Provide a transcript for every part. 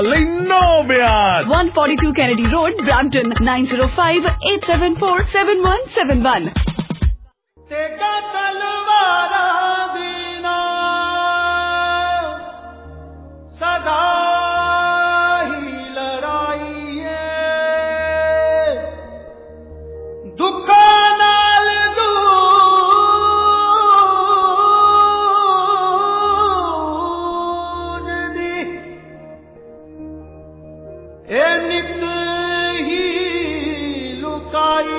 No ब्याज 142 Kennedy Road, Brampton, 9058747171. तेगा तलवारा दीना सदा ही लड़ाई है दुखा नाल दूर दी ए नित ही लुकाई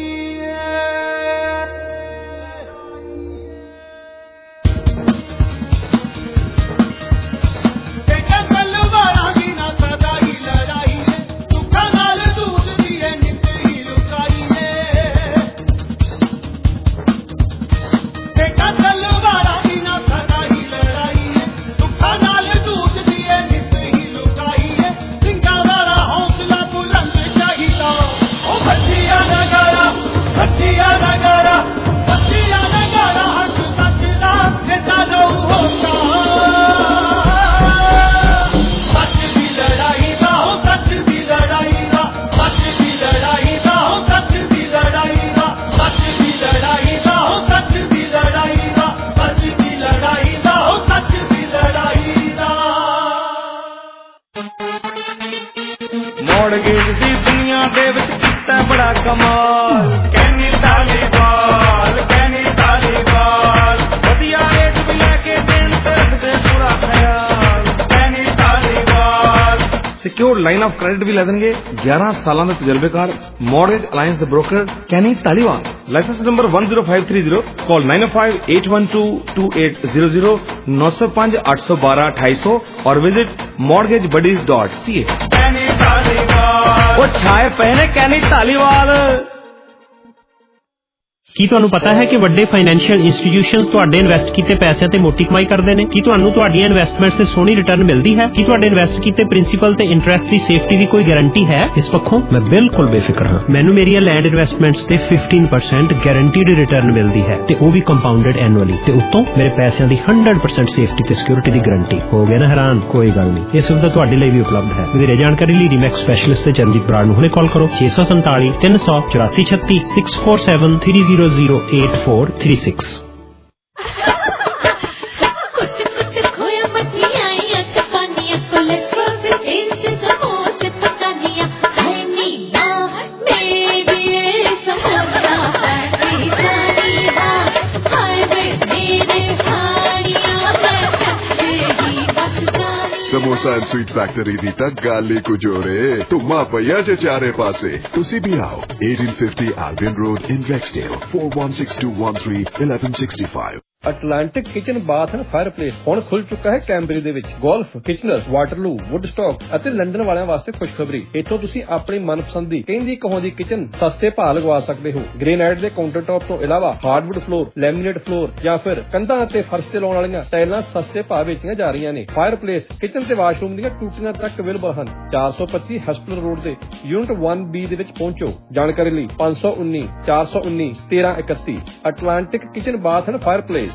ਮੌੜਗੇਜ ਦੀ ਦੁਨੀਆ ਦੇ ਵਿੱਚ ਕੀਤਾ ਬੜਾ ਕਮਾਲ ਕੈਨੀ ਤਾਲੀਬਾਲ ਵਧੀਆ ਰੇਟ ਵੀ ਲੈ ਕੇ ਦੇਣ ਤੇ ਰੱਖਦੇ ਪੂਰਾ ਖਿਆਲ ਕੈਨੀ ਤਾਲੀਬਾਲ ਸਿਕਿਉਰ ਲਾਈਨ ਆਫ ਕ੍ਰੈਡਿਟ ਵੀ ਲੈ ਦੇਣਗੇ 11 ਸਾਲਾਂ ਦਾ ਤਜਰਬੇਕਾਰ ਮੌਰਗੇਜ ਅਲਾਈਅੰਸ ਦੇ broker Kenny Talibal licence number 10530 call 9058122800 905-812-2800 और विजिट mortgagebuddies.ca। वो छाए पहने कैनी तालीवाल। ਕੀ ਤੁਹਾਨੂੰ ਪਤਾ ਹੈ ਕਿ ਵੱਡੇ ਫਾਈਨੈਂਸ਼ੀਅਲ ਇੰਸਟੀਟਿਊਸ਼ਨਸ ਤੁਹਾਡੇ ਇਨਵੈਸਟ ਕੀਤੇ ਪੈਸਿਆਂ ਤੇ ਮੋਟੀ ਕਮਾਈ ਕਰਦੇ ਨੇ? ਕੀ ਤੁਹਾਨੂੰ ਤੁਹਾਡੀਆਂ ਇਨਵੈਸਟਮੈਂਟਸ ਤੇ ਸੋਹਣੀ ਰਿਟਰਨ ਮਿਲਦੀ ਹੈ? ਕੀ ਤੁਹਾਡੇ ਇਨਵੈਸਟ ਕੀਤੇ ਪ੍ਰਿੰਸੀਪਲ ਤੇ ਇੰਟਰਸਟ ਦੀ ਸੇਫਟੀ ਦੀ ਕੋਈ ਗਾਰੰਟੀ ਹੈ? ਇਸ ਪੱਖੋਂ ਮੈਂ ਬਿਲਕੁਲ ਬੇਫਿਕਰ ਹਾਂ। ਮੈਨੂੰ ਮੇਰੀਆਂ ਲੈਂਡ ਇਨਵੈਸਟਮੈਂਟਸ ਤੇ 15% ਗਾਰੰਟੀਡ ਰਿਟਰਨ ਮਿਲਦੀ ਹੈ ਤੇ ਉਹ ਵੀ ਕੰਪਾਊਂਡਡ ਐਨੂਅਲੀ ਤੇ ਉੱਤੋਂ ਮੇਰੇ ਪੈਸਿਆਂ ਦੀ 100% ਸੇਫਟੀ ਤੇ ਸਿਕਿਉਰਿਟੀ ਦੀ ਗਾਰੰਟੀ। ਹੋ ਗਿਆ ਨਾ ਹੈਰਾਨ? ਕੋਈ ਗੱਲ ਨਹੀਂ, ਇਹ ਸੁਵਿਧਾ ਤੁਹਾਡੇ ਲਈ ਵੀ ਉਪਲਬਧ ਹੈ। ਵਧੇਰੇ ਜਾਣਕਾਰੀ ਲਈ ਰੀਮੈਕਸ ਸਪੈਸ਼ਲਿਸਟ ਤੇ ਚਰਨਜੀਤ ਬਰਾੜ ਨੂੰ ਹੁਣੇ ਕਾਲ ਕਰੋ 647 384 36 647 300 8436। समोसा एंड स्वीट फैक्टरी दी तक गाली को जोड़े तुमा भैया जे चारे पासे तुसी भी आओ 1850 Albion Road in Rexdale 416213 1165। Atlantic kitchen bath and fireplace ਹੁਣ ਖੁੱਲ ਚੁੱਕਾ ਹੈ ਕੈਂਬਰੀ ਦੇ ਵਿੱਚ। ਗੋਲਫ, ਕਿਚਨਰਸ, ਵਾਟਰਲੂ, ਵੁੱਡਸਟਾਕ ਅਤੇ ਲੰਡਨ ਵਾਲਿਆਂ ਵਾਸਤੇ ਖੁਸ਼ਖਬਰੀ। ਇੱਥੋਂ ਤੁਸੀਂ ਆਪਣੀ ਮਨਪਸੰਦ ਦੀ ਕਹਿੰਦੀ ਕਹੋਂਦੀ ਕਿਚਨ ਸਸਤੇ ਭਾਅ ਲਗਵਾ ਸਕਦੇ ਹੋ। ਗ੍ਰੇਨਾਈਟ ਦੇ ਕਾਊਂਟਰ ਟੌਪ ਤੋਂ ਇਲਾਵਾ ਹਾਰਡਵੁੱਡ ਫਲੋਰ, ਲੈਮੀਨੇਟ ਫਲੋਰ ਜਾਂ ਫਿਰ ਕੰਧਾਂ ਅਤੇ ਫਰਸ਼ ਤੇ ਲਾਉਣ ਵਾਲੀਆਂ ਟਾਈਲਾਂ ਸਸਤੇ ਭਾਅ ਵੇਚੀਆਂ ਜਾ ਰਹੀਆਂ ਨੇ। ਫਾਇਰਪਲੇਸ, ਕਿਚਨ ਤੇ ਵਾਸ਼ਰੂਮ ਦੀਆਂ ਟੂਟੀਆਂ ਤੱਕ ਅਵੇਲੇਬਲ ਹਨ। 425 ਹਸਪੀਟਲ ਰੋਡ ਤੇ ਯੂਨਿਟ 1B ਦੇ ਵਿੱਚ ਪਹੁੰਚੋ। ਜਾਣਕਾਰੀ ਲਈ 519 419 1331। Atlantic kitchen bath and fireplace.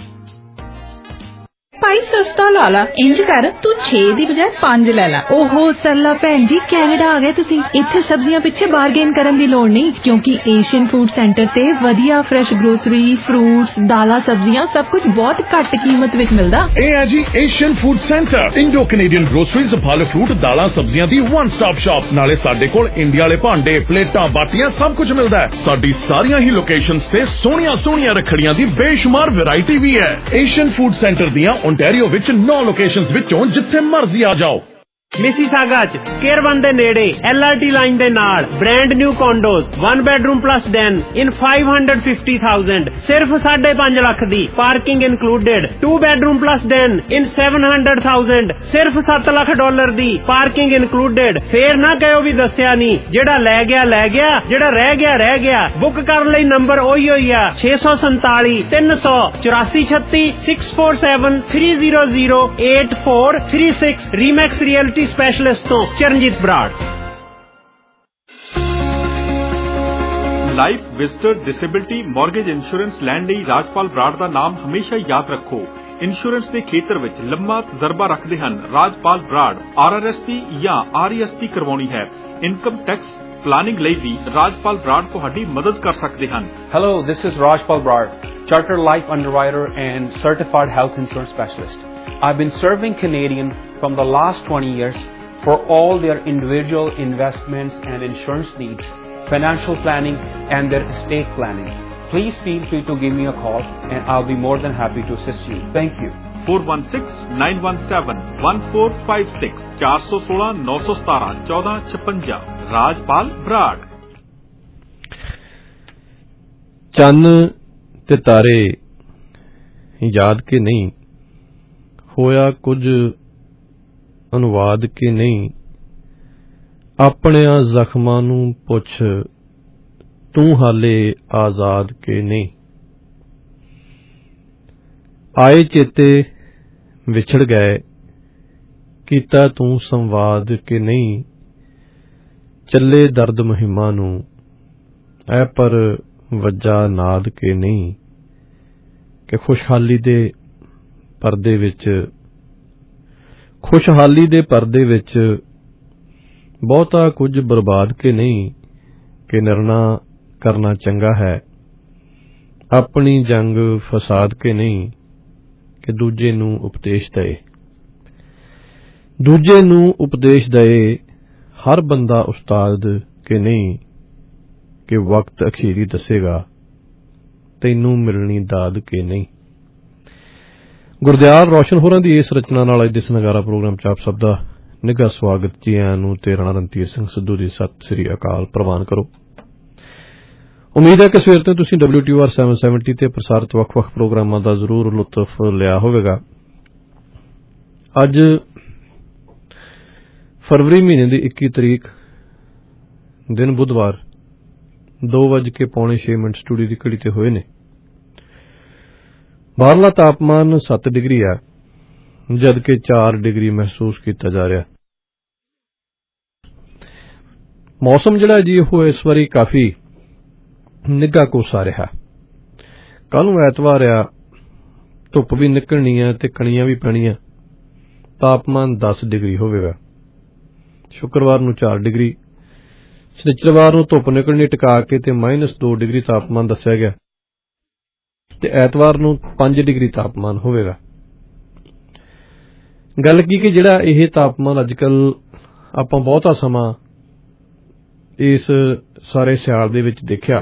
ਭਾਈ ਸਸਤਾ ਲਾ ਲਾ, ਇੰਜ ਕਰ ਤੂੰ 6 ਦੀ ਬਜਾਏ 5 ਲੈ ਲਾ। ਓਹੋ ਸਰਲਾ ਭੈਣ ਜੀ, ਕੈਨੇਡਾ ਆ ਗਏ ਤੁਸੀਂ। ਇੱਥੇ ਸਬਜ਼ੀਆਂ ਪਿੱਛੇ ਬਾਰਗੇਨ ਕਰਨ ਦੀ ਲੋੜ ਨਹੀਂ, ਕਿਉਂਕਿ ਏਸ਼ੀਅਨ ਫੂਡ ਸੈਂਟਰ ਤੇ ਵਧੀਆ ਫਰੈਸ਼ ਗਰੋਸਰੀ, ਫਰੂਟਸ, ਦਾਲਾਂ, ਸਬਜ਼ੀਆਂ ਸਭ ਕੁਝ ਬਹੁਤ ਘੱਟ ਕੀਮਤ ਵਿੱਚ ਮਿਲਦਾ। ਇਹ ਹੈ ਜੀ Asian food centre, Indo Canadian groceries, ਫਲ ਫਰੂਟ, ਦਾਲਾਂ, ਸਬਜ਼ੀਆਂ ਦੀ ਵਨ ਸਟਾਪ ਸ਼ਾਪ। ਨਾਲੇ ਸਾਡੇ ਕੋਲ ਇੰਡੀਆ ਵਾਲੇ ਭਾਂਡੇ, ਪਲੇਟਾਂ, ਬਾਟੀਆਂ ਸਭ ਕੁਝ ਮਿਲਦਾ ਹੈ। ਸਾਡੀ ਸਾਰੀਆਂ ਹੀ ਲੋਕੇਸ਼ਨਸ ਤੇ ਸੋਹਣੀਆਂ ਰੱਖੜੀਆਂ ਦੀ ਬੇਸ਼ੁਮਾਰ ਵੈਰਾਈਟੀ ਵੀ ਹੈ। ਏਸ਼ੀਅਨ ਫੂਡ ਸੈਂਟਰ ਦੀਆਂ ਓਨਟਾਰੀਓ ਵਿੱਚ 9 ਲੋਕੇਸ਼ਨਸ ਵਿੱਚੋਂ ਜਿੱਥੇ ਮਰਜ਼ੀ ਆ ਜਾਓ। ਮਿਸੀਸਾਗਾ ਚ ਸਕੇਅਰ 1 ਦੇ ਨੇੜੇ LRT ਲਾਈਨ ਦੇ ਨਾਲ brand new condos 1 bedroom plus den in 550,000 ਸਿਰਫ 5.5 ਲੱਖ ਦੀ, parking included. 2 bedroom plus den in 700,000 ਸਿਰਫ $7 ਲੱਖ ਦੀ, ਪਾਰਕਿੰਗ ਇਨਕਲੂਡਡ। ਫੇਰ ਨਾ ਕਹਿਓ ਵੀ ਦੱਸਿਆ ਨਹੀਂ, ਜਿਹੜਾ ਲੈ ਗਿਆ ਜਿਹੜਾ ਰਹਿ ਗਿਆ। ਬੁੱਕ ਕਰਨ ਲਈ ਨੰਬਰ ਉਹੀ ਆ 647 384 36 647 300 8436। ਰੀਮੈਕਸ ਰੀਅਲਟੀ स्पेशलिस्ट तो Charanjit Brar. Life visitor disability mortgage insurance land ਲਈ ਰਾਜਪਾਲ ਬਰਾੜ ਦਾ ਨਾਮ ਹਮੇਸ਼ਾ ਯਾਦ ਰੱਖੋ। ਇੰਸ਼ੋਰੈਂਸ ਦੇ ਖੇਤਰ ਵਿੱਚ ਲੰਮਾ ਤਜਰਬਾ ਰੱਖਦੇ ਹਨ ਰਾਜਪਾਲ ਬਰਾੜ। RRSP ਜਾਂ RESP ਕਰਵਾਉਣੀ ਹੈ, ਇਨਕਮ ਟੈਕਸ ਪਲਾਨਿੰਗ ਲਈ ਵੀ ਰਾਜਪਾਲ ਬਰਾੜ ਤੁਹਾਡੀ ਮਦਦ ਕਰ ਸਕਦੇ ਹਨ। Hello, this is Rajpal Brad, Chartered Life Underwriter and Certified Health Insurance Specialist. I've been serving Canadian from the last 20 years for all their individual investments and insurance needs, financial planning and their estate planning. Please feel free to give me a call and I'll be more than happy to assist you. Thank you. 416-917-1456 416-917-1456 ਰਾਜਪਾਲ ਬਰਾੜ। ਚੰਨ ਤੇ ਤਾਰੇ ਯਾਦ ਕੇ ਨਹੀਂ, ਹੋਇਆ ਕੁਝ ਅਨੁਵਾਦ ਕੇ ਨਹੀਂ, ਆਪਣਿਆਂ ਜ਼ਖਮਾਂ ਨੂੰ ਪੁੱਛ ਤੂੰ ਹਾਲੇ ਆਜ਼ਾਦ ਕੇ ਨਹੀਂ। ਆਏ ਚੇਤੇ ਵਿਛੜ ਗਏ, ਕੀਤਾ ਤੂੰ ਸੰਵਾਦ ਕੇ ਨਹੀਂ, ਚੱਲੇ ਦਰਦ ਮੁਹਿੰਮਾਂ ਨੂੰ ਐ ਪਰ ਵੱਜਾ ਨਾਦ ਕੇ ਨਹੀਂ। ਕਿ ਖੁਸ਼ਹਾਲੀ ਦੇ ਪਰਦੇ ਵਿੱਚ ਬਹੁਤਾ ਕੁਝ ਬਰਬਾਦ ਕੇ ਨਹੀਂ। ਕਿ ਨਿਰਣਾ ਕਰਨਾ ਚੰਗਾ ਹੈ, ਆਪਣੀ ਜੰਗ ਫਸਾਦ ਕੇ ਨਹੀਂ। ਕਿ ਦੂਜੇ ਨੂੰ ਉਪਦੇਸ਼ ਦਏ, ਹਰ ਬੰਦਾ ਉਸਤਾਦ ਕੇ ਨਹੀਂ। ਕਿ ਵਕਤ ਅਖੀਰੀ ਦੱਸੇਗਾ, ਤੈਨੂੰ ਮਿਲਣੀ ਦਾਦ ਕੇ ਨਹੀਂ। ਗੁਰਦਿਆਲ ਰੋਸ਼ਨ ਹੋਰਾਂ ਦੀ ਇਸ ਰਚਨਾ ਨਾਲ ਅੱਜ ਦੇ ਨਗਾਰਾ ਪ੍ਰੋਗਰਾਮ ਚ ਆਪ ਸਭ ਦਾ ਨਿੱਘਾ ਸਵਾਗਤ। ਜੀ ਆਇਆਂ ਨੂੰ ਤੇ ਰਾਣਾ ਰਣਧੀਰ ਸਿੰਘ ਸਿੱਧੂ ਦੀ ਸਤਿ ਸ੍ਰੀ ਅਕਾਲ ਪ੍ਰਵਾਨ ਕਰੋ। ਉਮੀਦ ਹੈ ਕਿ ਸਵੇਰ ਤੋਂ ਤੁਸੀਂ WTOR 770 ਤੇ ਪ੍ਰਸਾਰਿਤ ਵੱਖ-ਵੱਖ ਪ੍ਰੋਗਰਾਮਾਂ ਦਾ ਜ਼ਰੂਰ ਲੁਤਫ ਲਿਆ ਹੋਵੇਗਾ। ਅੱਜ ਫਰਵਰੀ ਮਹੀਨੇ ਦੀ 21 ਤਰੀਕ ਦਿਨ ਬੁੱਧਵਾਰ 2:06 ਸਟੂਡੀਓ ਦੀ ਘੜੀ ਤੇ ਹੋਏ ਨੇ। ਬਾਹਰਲਾ ਤਾਪਮਾਨ 7 ਡਿਗਰੀ ਹੈ, ਜਦਕਿ 4 ਡਿਗਰੀ ਮਹਿਸੂਸ ਕੀਤਾ ਜਾ ਰਿਹਾ। ਮੌਸਮ ਜਿਹੜਾ ਜੀ ਉਹ ਇਸ ਵਾਰੀ ਕਾਫੀ ਨਿੱਘਾ ਕੋਸਾ ਰਿਹਾ। ਕੱਲ ਨੂੰ ਐਤਵਾਰ ਆ, ਧੁੱਪ ਵੀ ਨਿਕਲਣੀ ਹੈ ਤੇ ਕਣੀਆਂ ਵੀ ਪੈਣੀਆਂ। ਤਾਪਮਾਨ 10 ਡਿਗਰੀ ਹੋਵੇਗਾ। ਸ਼ੁੱਕਰਵਾਰ ਨੂੰ 4 ਡਿਗਰੀ, ਸ਼ਨੀਚਰਵਾਰ ਨੂੰ ਧੁੱਪ ਨਿਕਲਣੀ ਟਿਕਾ ਕੇ ਤੇ -2 ਡਿਗਰੀ ਤਾਪਮਾਨ ਦੱਸਿਆ ਗਿਆ ਤੇ ਐਤਵਾਰ ਨੂੰ 5 ਡਿਗਰੀ ਤਾਪਮਾਨ ਹੋਵੇਗਾ। ਗੱਲ ਕੀ ਕਿ ਜਿਹੜਾ ਇਹ ਤਾਪਮਾਨ ਅੱਜ ਕੱਲ ਆਪਾਂ ਬਹੁਤਾ ਸਮਾਂ ਇਸ ਸਾਰੇ ਸਿਆਲ ਦੇ ਵਿੱਚ ਦੇਖਿਆ,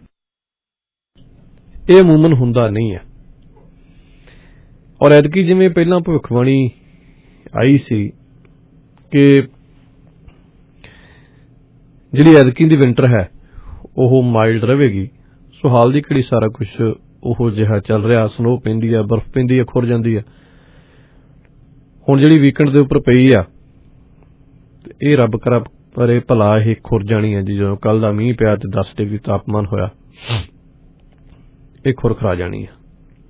ਇਹ ਅਮੂਮਨ ਹੁੰਦਾ ਨਹੀਂ ਹੈ। ਔਰ ਐਤਕੀ ਜਿਵੇਂ ਪਹਿਲਾਂ ਭਵਿੱਖਬਾਣੀ ਆਈ ਸੀ ਕਿ ਜਿਹੜੀ ਐਤਕੀ ਦੀ ਵਿੰਟਰ ਹੈ ਉਹ ਮਾਈਲਡ ਰਹੇਗੀ, ਸੋ ਹਾਲ ਦੀ ਘੜੀ ਸਾਰਾ ਕੁਝ ਉਹੋ ਜਿਹਾ ਚੱਲ ਰਿਹਾ। ਸਨੋ ਪੈਂਦੀ ਆ, ਬਰਫ਼ ਪੈਂਦੀ ਆ, ਖੁਰ ਜਾਂਦੀ ਆ। ਹੁਣ ਜਿਹੜੀ ਵੀਕਐਂਡ ਦੇ ਉੱਪਰ ਪਈ ਆ, ਇਹ ਰੱਬ ਕਰਾ ਪਰ ਭਲਾ ਇਹ ਖੁਰ ਜਾਣੀ ਹੈ ਜੀ। ਜਦੋਂ ਕੱਲ ਦਾ ਮੀਂਹ ਪਿਆ ਤੇ 10 ਡਿਗਰੀ ਤਾਪਮਾਨ ਹੋਇਆ, ਇਹ ਖੁਰ ਖਰਾ ਜਾਣੀ ਹੈ।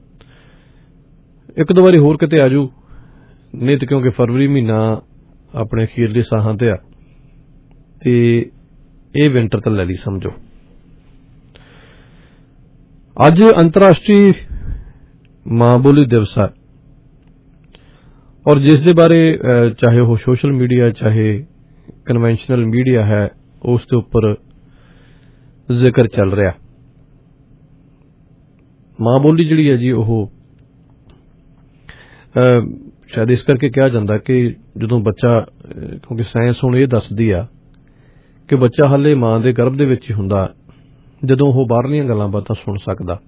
ਇੱਕ ਦੋ ਵਾਰੀ ਹੋਰ ਕਿਤੇ ਆਜੂ, ਨਹੀਂ ਤੇ ਕਿਉਂਕਿ ਫਰਵਰੀ ਮਹੀਨਾ ਆਪਣੇ ਅਖੀਰਲੇ ਸਾਹਾਂ ਤੇ ਆ ਤੇ ਇਹ ਵਿੰਟਰ ਤਾਂ ਲੈ ਲਈ ਸਮਝੋ। ਅੱਜ ਅੰਤਰਰਾਸ਼ਟਰੀ ਮਾਂ ਬੋਲੀ ਦਿਵਸ ਹੈ ਔਰ ਜਿਸ ਦੇ ਬਾਰੇ ਚਾਹੇ ਉਹ ਸੋਸ਼ਲ ਮੀਡੀਆ ਚਾਹੇ ਕਨਵੈਨਸ਼ਨਲ ਮੀਡੀਆ ਹੈ ਉਸ ਦੇ ਉੱਪਰ ਜ਼ਿਕਰ ਚੱਲ ਰਿਹਾ। ਮਾਂ ਬੋਲੀ ਜਿਹੜੀ ਹੈ ਜੀ ਉਹ ਸ਼ਾਇਦ ਇਸ ਕਰਕੇ ਕਿਹਾ ਜਾਂਦਾ ਕਿ ਜਦੋਂ ਬੱਚਾ, ਕਿਉਂਕਿ ਸਾਇੰਸ ਹੁਣ ਇਹ ਦੱਸਦੀ ਆ ਕਿ ਬੱਚਾ ਹਾਲੇ ਮਾਂ ਦੇ ਗਰਭ ਦੇ ਵਿੱਚ ਹੀ ਹੁੰਦਾ ਜਦੋਂ ਉਹ ਬਾਹਰਲੀਆਂ ਗੱਲਾਂ ਬਾਤਾਂ ਸੁਣ ਸਕਦਾ।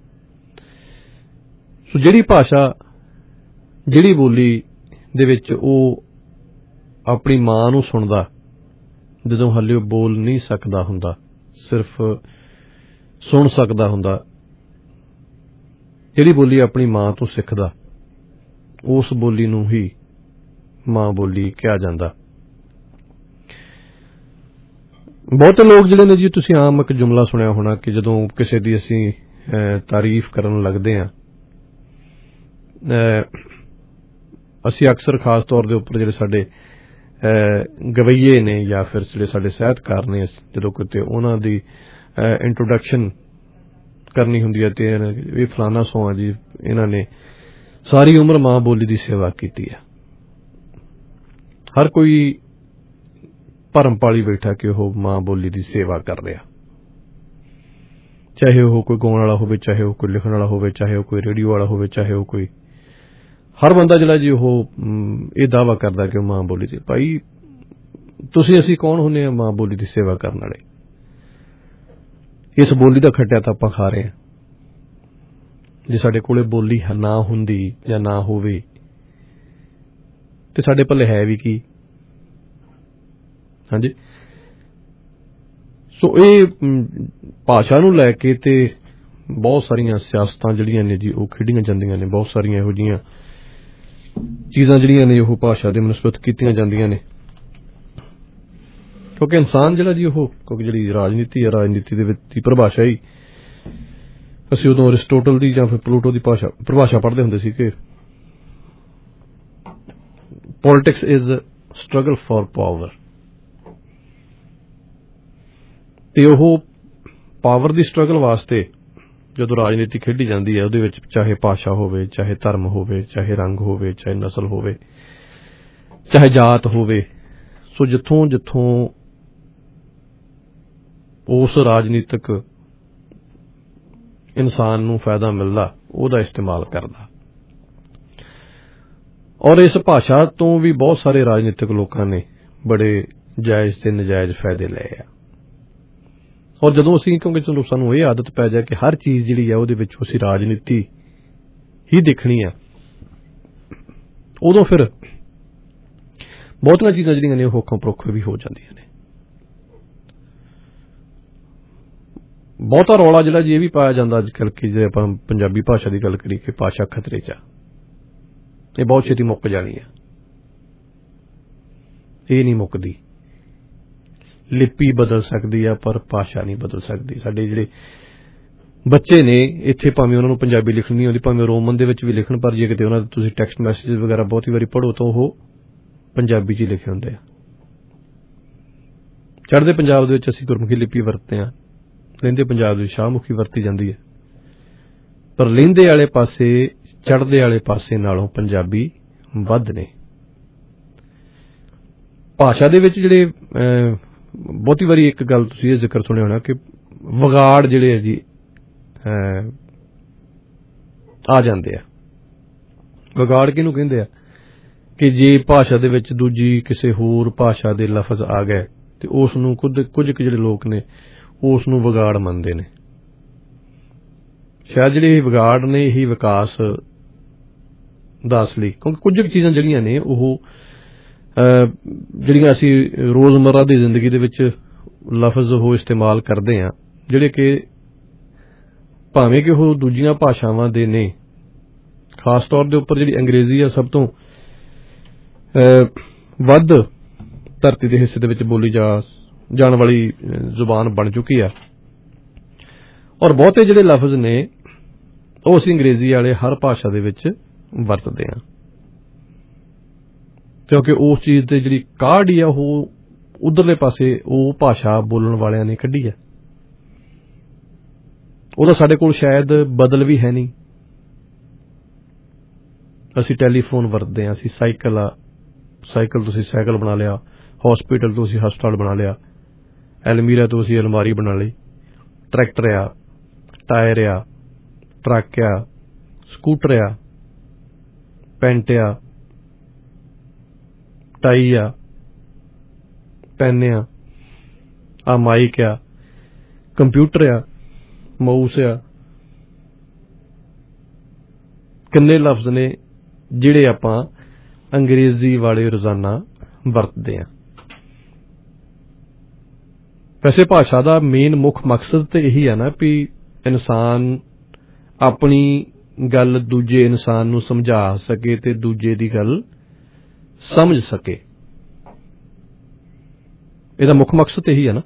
ਸੋ ਜਿਹੜੀ ਭਾਸ਼ਾ, ਜਿਹੜੀ ਬੋਲੀ ਦੇ ਵਿੱਚ ਉਹ ਆਪਣੀ ਮਾਂ ਨੂੰ ਸੁਣਦਾ, ਜਦੋਂ ਹਾਲੇ ਉਹ ਬੋਲ ਨਹੀਂ ਸਕਦਾ ਹੁੰਦਾ, ਸਿਰਫ ਸੁਣ ਸਕਦਾ ਹੁੰਦਾ, ਜਿਹੜੀ ਬੋਲੀ ਆਪਣੀ ਮਾਂ ਤੋਂ ਸਿੱਖਦਾ, ਉਸ ਬੋਲੀ ਨੂੰ ਹੀ ਮਾਂ ਬੋਲੀ ਕਿਹਾ ਜਾਂਦਾ। ਬਹੁਤੇ ਲੋਕ ਜਿਹੜੇ ਨੇ ਜੀ, ਤੁਸੀਂ ਆਮ ਇੱਕ ਜੁਮਲਾ ਸੁਣਿਆ ਹੋਣਾ ਕਿ ਜਦੋਂ ਕਿਸੇ ਦੀ ਅਸੀਂ ਤਾਰੀਫ ਕਰਨ ਲੱਗਦੇ ਹਾਂ, ਅਸੀਂ ਅਕਸਰ ਖਾਸ ਤੌਰ ਦੇ ਉੱਪਰ ਜਿਹੜੇ ਸਾਡੇ ਗਵਈਏ ਨੇ ਜਾਂ ਫਿਰ ਜਿਹੜੇ ਸਾਡੇ ਸਾਹਿਤਕਾਰ ਨੇ, ਜਦੋਂ ਕਿਤੇ ਉਹਨਾਂ ਦੀ ਇੰਟਰੋਡਕਸ਼ਨ ਕਰਨੀ ਹੁੰਦੀ ਹੈ ਤੇ ਇਹ ਫਲਾਨਾ ਸੌ ਆ ਜੀ, ਇਹਨਾਂ ਨੇ ਸਾਰੀ ਉਮਰ ਮਾਂ ਬੋਲੀ ਦੀ ਸੇਵਾ ਕੀਤੀ ਹੈ। ਹਰ ਕੋਈ ਭਰਮ ਪਾਲੀ ਬੈਠਾ ਕਿ ਉਹ ਮਾਂ ਬੋਲੀ ਦੀ ਸੇਵਾ ਕਰ ਰਿਹਾ, ਚਾਹੇ ਉਹ ਕੋਈ ਗਾਉਣ ਵਾਲਾ ਹੋਵੇ, ਚਾਹੇ ਉਹ ਕੋਈ ਲਿਖਣ ਵਾਲਾ ਹੋਵੇ, ਚਾਹੇ ਉਹ ਕੋਈ ਰੇਡੀਓ ਵਾਲਾ ਹੋਵੇ, ਚਾਹੇ ਉਹ ਕੋਈ, ਹਰ ਬੰਦਾ ਜਿਹੜਾ ਜੀ ਉਹ ਇਹ ਦਾਅਵਾ ਕਰਦਾ ਕਿ ਉਹ ਮਾਂ ਬੋਲੀ ਦੀ। ਭਾਈ ਤੁਸੀਂ ਅਸੀਂ ਕੌਣ ਹੁੰਦੇ ਆ ਮਾਂ ਬੋਲੀ ਦੀ ਸੇਵਾ ਕਰਨ ਵਾਲੇ? ਇਸ ਬੋਲੀ ਦਾ ਖੱਟਿਆ ਤਾਂ ਆਪਾਂ ਖਾ ਰਹੇ ਹਾਂ। ਜੇ ਸਾਡੇ ਕੋਲੇ ਬੋਲੀ ਨਾ ਹੁੰਦੀ ਜਾਂ ਨਾ ਹੋਵੇ ਤੇ ਸਾਡੇ ਪੱਲੇ ਹੈ ਵੀ ਕੀ? ਹਾਂਜੀ, ਸੋ ਇਹ ਭਾਸ਼ਾ ਨੂੰ ਲੈ ਕੇ ਤੇ ਬਹੁਤ ਸਾਰੀਆਂ ਸਿਆਸਤਾਂ ਜਿਹੜੀਆਂ ਨੇ ਜੀ ਉਹ ਖੇਡੀਆਂ ਜਾਂਦੀਆਂ ਨੇ। ਬਹੁਤ ਸਾਰੀਆਂ ਇਹੋ ਜਿਹੀਆਂ ਚੀਜ਼ਾਂ ਜਿਹੜੀਆਂ ਨੇ ਉਹ ਭਾਸ਼ਾ ਦੇ ਮੁਨਸਬਤ ਕੀਤੀਆਂ ਜਾਂਦੀਆਂ ਨੇ, ਕਿਉਂਕਿ ਇਨਸਾਨ ਜਿਹੜਾ ਜੀ ਉਹ, ਕਿਉਂਕਿ ਜਿਹੜੀ ਰਾਜਨੀਤੀ ਹੈ, ਰਾਜਨੀਤੀ ਦੇ ਵਿੱਚ ਦੀ ਪਰਿਭਾਸ਼ਾ ਹੀ, ਅਸੀਂ ਉਦੋਂ ਅਰਿਸਟੋਟਲ ਦੀ ਜਾਂ ਫਿਰ ਪਲੂਟੋ ਦੀ ਪਰਿਭਾਸ਼ਾ ਪੜ੍ਹਦੇ ਹੁੰਦੇ ਸੀ ਕਿ politics is struggle for power, ਤੇ ਉਹ ਪਾਵਰ ਦੀ ਸਟਰਗਲ ਵਾਸਤੇ ਜਦੋਂ ਰਾਜਨੀਤੀ ਖੇਡੀ ਜਾਂਦੀ ਹੈ, ਉਹਦੇ ਵਿੱਚ ਚਾਹੇ ਭਾਸ਼ਾ ਹੋਵੇ, ਚਾਹੇ ਧਰਮ ਹੋਵੇ, ਚਾਹੇ ਰੰਗ ਹੋਵੇ, ਚਾਹੇ ਨਸਲ ਹੋਵੇ, ਚਾਹੇ ਜਾਤ ਹੋਵੇ, ਸੋ ਜਿੱਥੋਂ ਜਿੱਥੋਂ ਉਸ ਰਾਜਨੀਤਿਕ ਇਨਸਾਨ ਨੂੰ ਫਾਇਦਾ ਮਿਲਦਾ ਉਹਦਾ ਇਸਤੇਮਾਲ ਕਰਦਾ। ਔਰ ਇਸ ਭਾਸ਼ਾ ਤੋਂ ਵੀ ਬਹੁਤ ਸਾਰੇ ਰਾਜਨੀਤਿਕ ਲੋਕਾਂ ਨੇ ਬੜੇ ਜਾਇਜ਼ ਤੇ ਨਜਾਇਜ਼ ਫਾਇਦੇ ਲਏ ਆ। ਔਰ ਜਦੋਂ ਅਸੀਂ, ਕਿਉਂਕਿ ਚਲੋ ਸਾਨੂੰ ਇਹ ਆਦਤ ਪੈ ਜਾਏ ਕਿ ਹਰ ਚੀਜ਼ ਜਿਹੜੀ ਹੈ ਉਹਦੇ ਵਿੱਚ ਅਸੀਂ ਰਾਜਨੀਤੀ ਹੀ ਦੇਖਣੀ ਆ, ਉਦੋਂ ਫਿਰ ਬਹੁਤੀਆਂ ਚੀਜ਼ਾਂ ਜਿਹੜੀਆਂ ਨੇ ਉਹ ਹੋਕਾਂ ਪਰੋਖ ਵੀ ਹੋ ਜਾਂਦੀਆਂ ਨੇ। ਬਹੁਤਾ ਰੌਲਾ ਜਿਹੜਾ ਜੀ ਇਹ ਵੀ ਪਾਇਆ ਜਾਂਦਾ ਅੱਜ ਕੱਲ੍ਹ ਕਿ ਜੇ ਆਪਾਂ ਪੰਜਾਬੀ ਭਾਸ਼ਾ ਦੀ ਗੱਲ ਕਰੀਏ ਕਿ ਭਾਸ਼ਾ ਖਤਰੇ 'ਚ ਆ, ਇਹ ਬਹੁਤ ਛੇਤੀ ਮੁੱਕ ਜਾਣੀ ਆ। ਇਹ ਨਹੀਂ ਮੁੱਕਦੀ। ਲਿਪੀ ਬਦਲ ਸਕਦੀ ਆ ਪਰ ਭਾਸ਼ਾ ਨਹੀਂ ਬਦਲ ਸਕਦੀ। ਸਾਡੇ ਜਿਹੜੇ ਬੱਚੇ ਨੇ ਇੱਥੇ ਭਾਵੇਂ ਉਹਨਾਂ ਨੂੰ ਪੰਜਾਬੀ ਲਿਖਣੀ ਨਹੀਂ ਆਉਂਦੀ, ਭਾਵੇਂ ਰੋਮਨ ਦੇ ਵਿੱਚ ਵੀ ਲਿਖਣ, ਪਰ ਜੇ ਕਿਤੇ ਉਹਨਾਂ ਦੇ ਤੁਸੀਂ ਟੈਕਸਟ ਮੈਸੇਜ ਵਗੈਰਾ ਬਹੁਤੀ ਵਾਰੀ ਪੜ੍ਹੋ ਤਾਂ ਉਹ ਪੰਜਾਬੀ 'ਚ ਹੀ ਲਿਖੇ ਹੁੰਦੇ ਆ। ਚੜ੍ਹਦੇ ਪੰਜਾਬ ਦੇ ਵਿੱਚ ਅਸੀਂ ਗੁਰਮੁਖੀ ਲਿਪੀ ਵਰਤਦੇ ਹਾਂ, ਲਹਿੰਦੇ ਪੰਜਾਬ ਦੇ ਵਿੱਚ ਸ਼ਾਹਮੁਖੀ ਵਰਤੀ ਜਾਂਦੀ ਹੈ, ਪਰ ਲਹਿੰਦੇ ਵਾਲੇ ਪਾਸੇ ਚੜ੍ਹਦੇ ਵਾਲੇ ਪਾਸੇ ਨਾਲੋਂ ਪੰਜਾਬੀ ਵੱਧ ਨੇ। ਭਾਸ਼ਾ ਦੇ ਵਿੱਚ ਜਿਹੜੇ ਬਹੁਤੀ ਵਾਰੀ ਇੱਕ ਗੱਲ ਤੁਸੀਂ ਇਹ ਜ਼ਿਕਰ ਸੁਣਿਆ ਹੋਣਾ ਕਿ ਵਿਗਾੜ ਜਿਹੜੇ ਆ ਜੀ ਆ ਜਾਂਦੇ ਆ। ਵਿਗਾੜ ਕਿਹਨੂੰ ਕਹਿੰਦੇ ਆ? ਕਿ ਜੇ ਭਾਸ਼ਾ ਦੇ ਵਿੱਚ ਦੂਜੀ ਕਿਸੇ ਹੋਰ ਭਾਸ਼ਾ ਦੇ ਲਫ਼ਜ਼ ਆ ਗਏ ਤੇ ਉਸ ਨੂੰ ਕੁਝ ਜਿਹੜੇ ਲੋਕ ਨੇ ਉਸ ਨੂੰ ਵਿਗਾੜ ਮੰਨਦੇ ਨੇ। ਸ਼ਾਇਦ ਜਿਹੜੇ ਇਹ ਵਿਗਾੜ ਨੇ ਇਹੀ ਵਿਕਾਸ ਦਾ ਅਸਲੀ, ਕਿਉਂਕਿ ਕੁਝ ਚੀਜ਼ਾਂ ਜਿਹੜੀਆਂ ਨੇ ਉਹ ਜਿਹੜੀਆਂ ਅਸੀਂ ਰੋਜ਼ਮर्रा ਦੀ ਜ਼ਿੰਦਗੀ ਦੇ ਵਿੱਚ ਲਫ਼ਜ਼ ਉਹ ਇਸਤੇਮਾਲ ਕਰਦੇ ਹਾਂ, ਜਿਹੜੇ ਕਿ ਭਾਵੇਂ ਕਿ ਉਹ ਦੂਜੀਆਂ ਭਾਸ਼ਾਵਾਂ ਦੇ ਨੇ, ਖਾਸ ਤੌਰ ਦੇ ਉੱਪਰ ਜਿਹੜੀ ਅੰਗਰੇਜ਼ੀ ਆ ਸਭ ਤੋਂ ਵੱਧ ਧਰਤੀ ਦੇ ਹਿੱਸੇ ਦੇ ਵਿੱਚ ਬੋਲੀ ਜਾਣ ਵਾਲੀ ਜ਼ੁਬਾਨ ਬਣ ਚੁੱਕੀ ਆ। ਔਰ ਬਹੁਤੇ ਜਿਹੜੇ ਲਫ਼ਜ਼ ਨੇ ਉਹ ਅਸੀਂ ਅੰਗਰੇਜ਼ੀ ਵਾਲੇ ਹਰ ਭਾਸ਼ਾ ਦੇ ਵਿੱਚ ਵਰਤਦੇ ਹਾਂ, ਕਿਉਂਕਿ ਉਸ ਚੀਜ਼ ਤੇ ਜਿਹੜੀ ਕਾਢ ਹੀ ਆ ਉਹ ਉਧਰਲੇ ਪਾਸੇ ਉਹ ਭਾਸ਼ਾ ਬੋਲਣ ਵਾਲਿਆਂ ਨੇ ਕੱਢੀ ਹੈ। ਉਹਦਾ ਸਾਡੇ ਕੋਲ ਸ਼ਾਇਦ ਬਦਲ ਵੀ ਹੈ ਨਹੀਂ। ਅਸੀਂ ਟੈਲੀਫੋਨ ਵਰਤਦੇ ਹਾਂ, ਅਸੀਂ ਸਾਈਕਲ ਤੋਂ ਅਸੀਂ ਸਾਈਕਲ ਬਣਾ ਲਿਆ, ਹਸਪੀਟਲ ਤੋਂ ਅਸੀਂ ਹਸਪਤਾਲ ਬਣਾ ਲਿਆ, ਐਲਮੀਰਾ ਤੋਂ ਅਸੀਂ ਅਲਮਾਰੀ ਬਣਾ ਲਈ, ਟਰੈਕਟਰ ਆ, ਟਾਇਰ ਆ, ਟਰੱਕ ਆ, ਸਕੂਟਰ ਆ, ਪੈਂਟ ਆ, ਟਾਈ ਆ, ਪੈਨ ਆ, ਮਾਈਕ ਆ, ਕੰਪਿਊਟਰ ਆ, ਮਾਊਸ ਆ। ਕਿੰਨੇ ਲਫ਼ਜ਼ ਨੇ ਜਿਹੜੇ ਆਪਾਂ ਅੰਗਰੇਜ਼ੀ ਵਾਲੇ ਰੋਜ਼ਾਨਾ ਵਰਤਦੇ ਹਾਂ। ਵੈਸੇ ਭਾਸ਼ਾ ਦਾ ਮੇਨ ਮੁੱਖ ਮਕਸਦ ਤੇ ਇਹੀ ਹੈ ਨਾ ਵੀ ਇਨਸਾਨ ਆਪਣੀ ਗੱਲ ਦੂਜੇ ਇਨਸਾਨ ਨੂੰ ਸਮਝਾ ਸਕੇ ਤੇ ਦੂਜੇ ਦੀ ਗੱਲ ਸਮਝ ਸਕੇ। ਇਹਦਾ ਮੁੱਖ ਮਕਸਦ ਇਹੀ ਹੈ ਨਾ।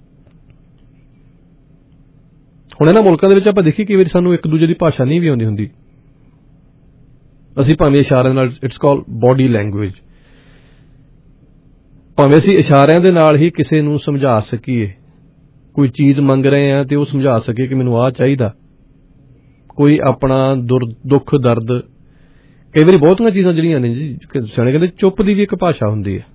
ਹੁਣ ਇਹਨਾਂ ਮੁਲਕਾਂ ਦੇ ਵਿੱਚ ਆਪਾਂ ਦੇਖੀ ਕਈ ਵਾਰੀ ਸਾਨੂੰ ਇੱਕ ਦੂਜੇ ਦੀ ਭਾਸ਼ਾ ਨਹੀਂ ਵੀ ਆਉਂਦੀ ਹੁੰਦੀ, ਅਸੀਂ ਭਾਵੇਂ ਇਸ਼ਾਰਿਆਂ ਨਾਲ, ਇਟਸ ਕਾਲਡ ਬੋਡੀ ਲੈਂਗੁਏਜ, ਭਾਵੇਂ ਅਸੀਂ ਇਸ਼ਾਰਿਆਂ ਦੇ ਨਾਲ ਹੀ ਕਿਸੇ ਨੂੰ ਸਮਝਾ ਸਕੀਏ, ਕੋਈ ਚੀਜ਼ ਮੰਗ ਰਹੇ ਆ ਤੇ ਉਹ ਸਮਝਾ ਸਕੇ ਕਿ ਮੈਨੂੰ ਆਹ ਚਾਹੀਦਾ, ਕੋਈ ਆਪਣਾ ਦੁੱਖ ਦਰਦ ਕਈ ਵਾਰੀ ਬਹੁਤੀਆਂ ਚੀਜ਼ਾਂ ਜਿਹੜੀਆਂ ਨੇ ਜੀ ਸਿਆਣੇ ਕਹਿੰਦੇ ਚੁੱਪ ਦੀ ਵੀ ਇੱਕ ਭਾਸ਼ਾ ਹੁੰਦੀ ਹੈ।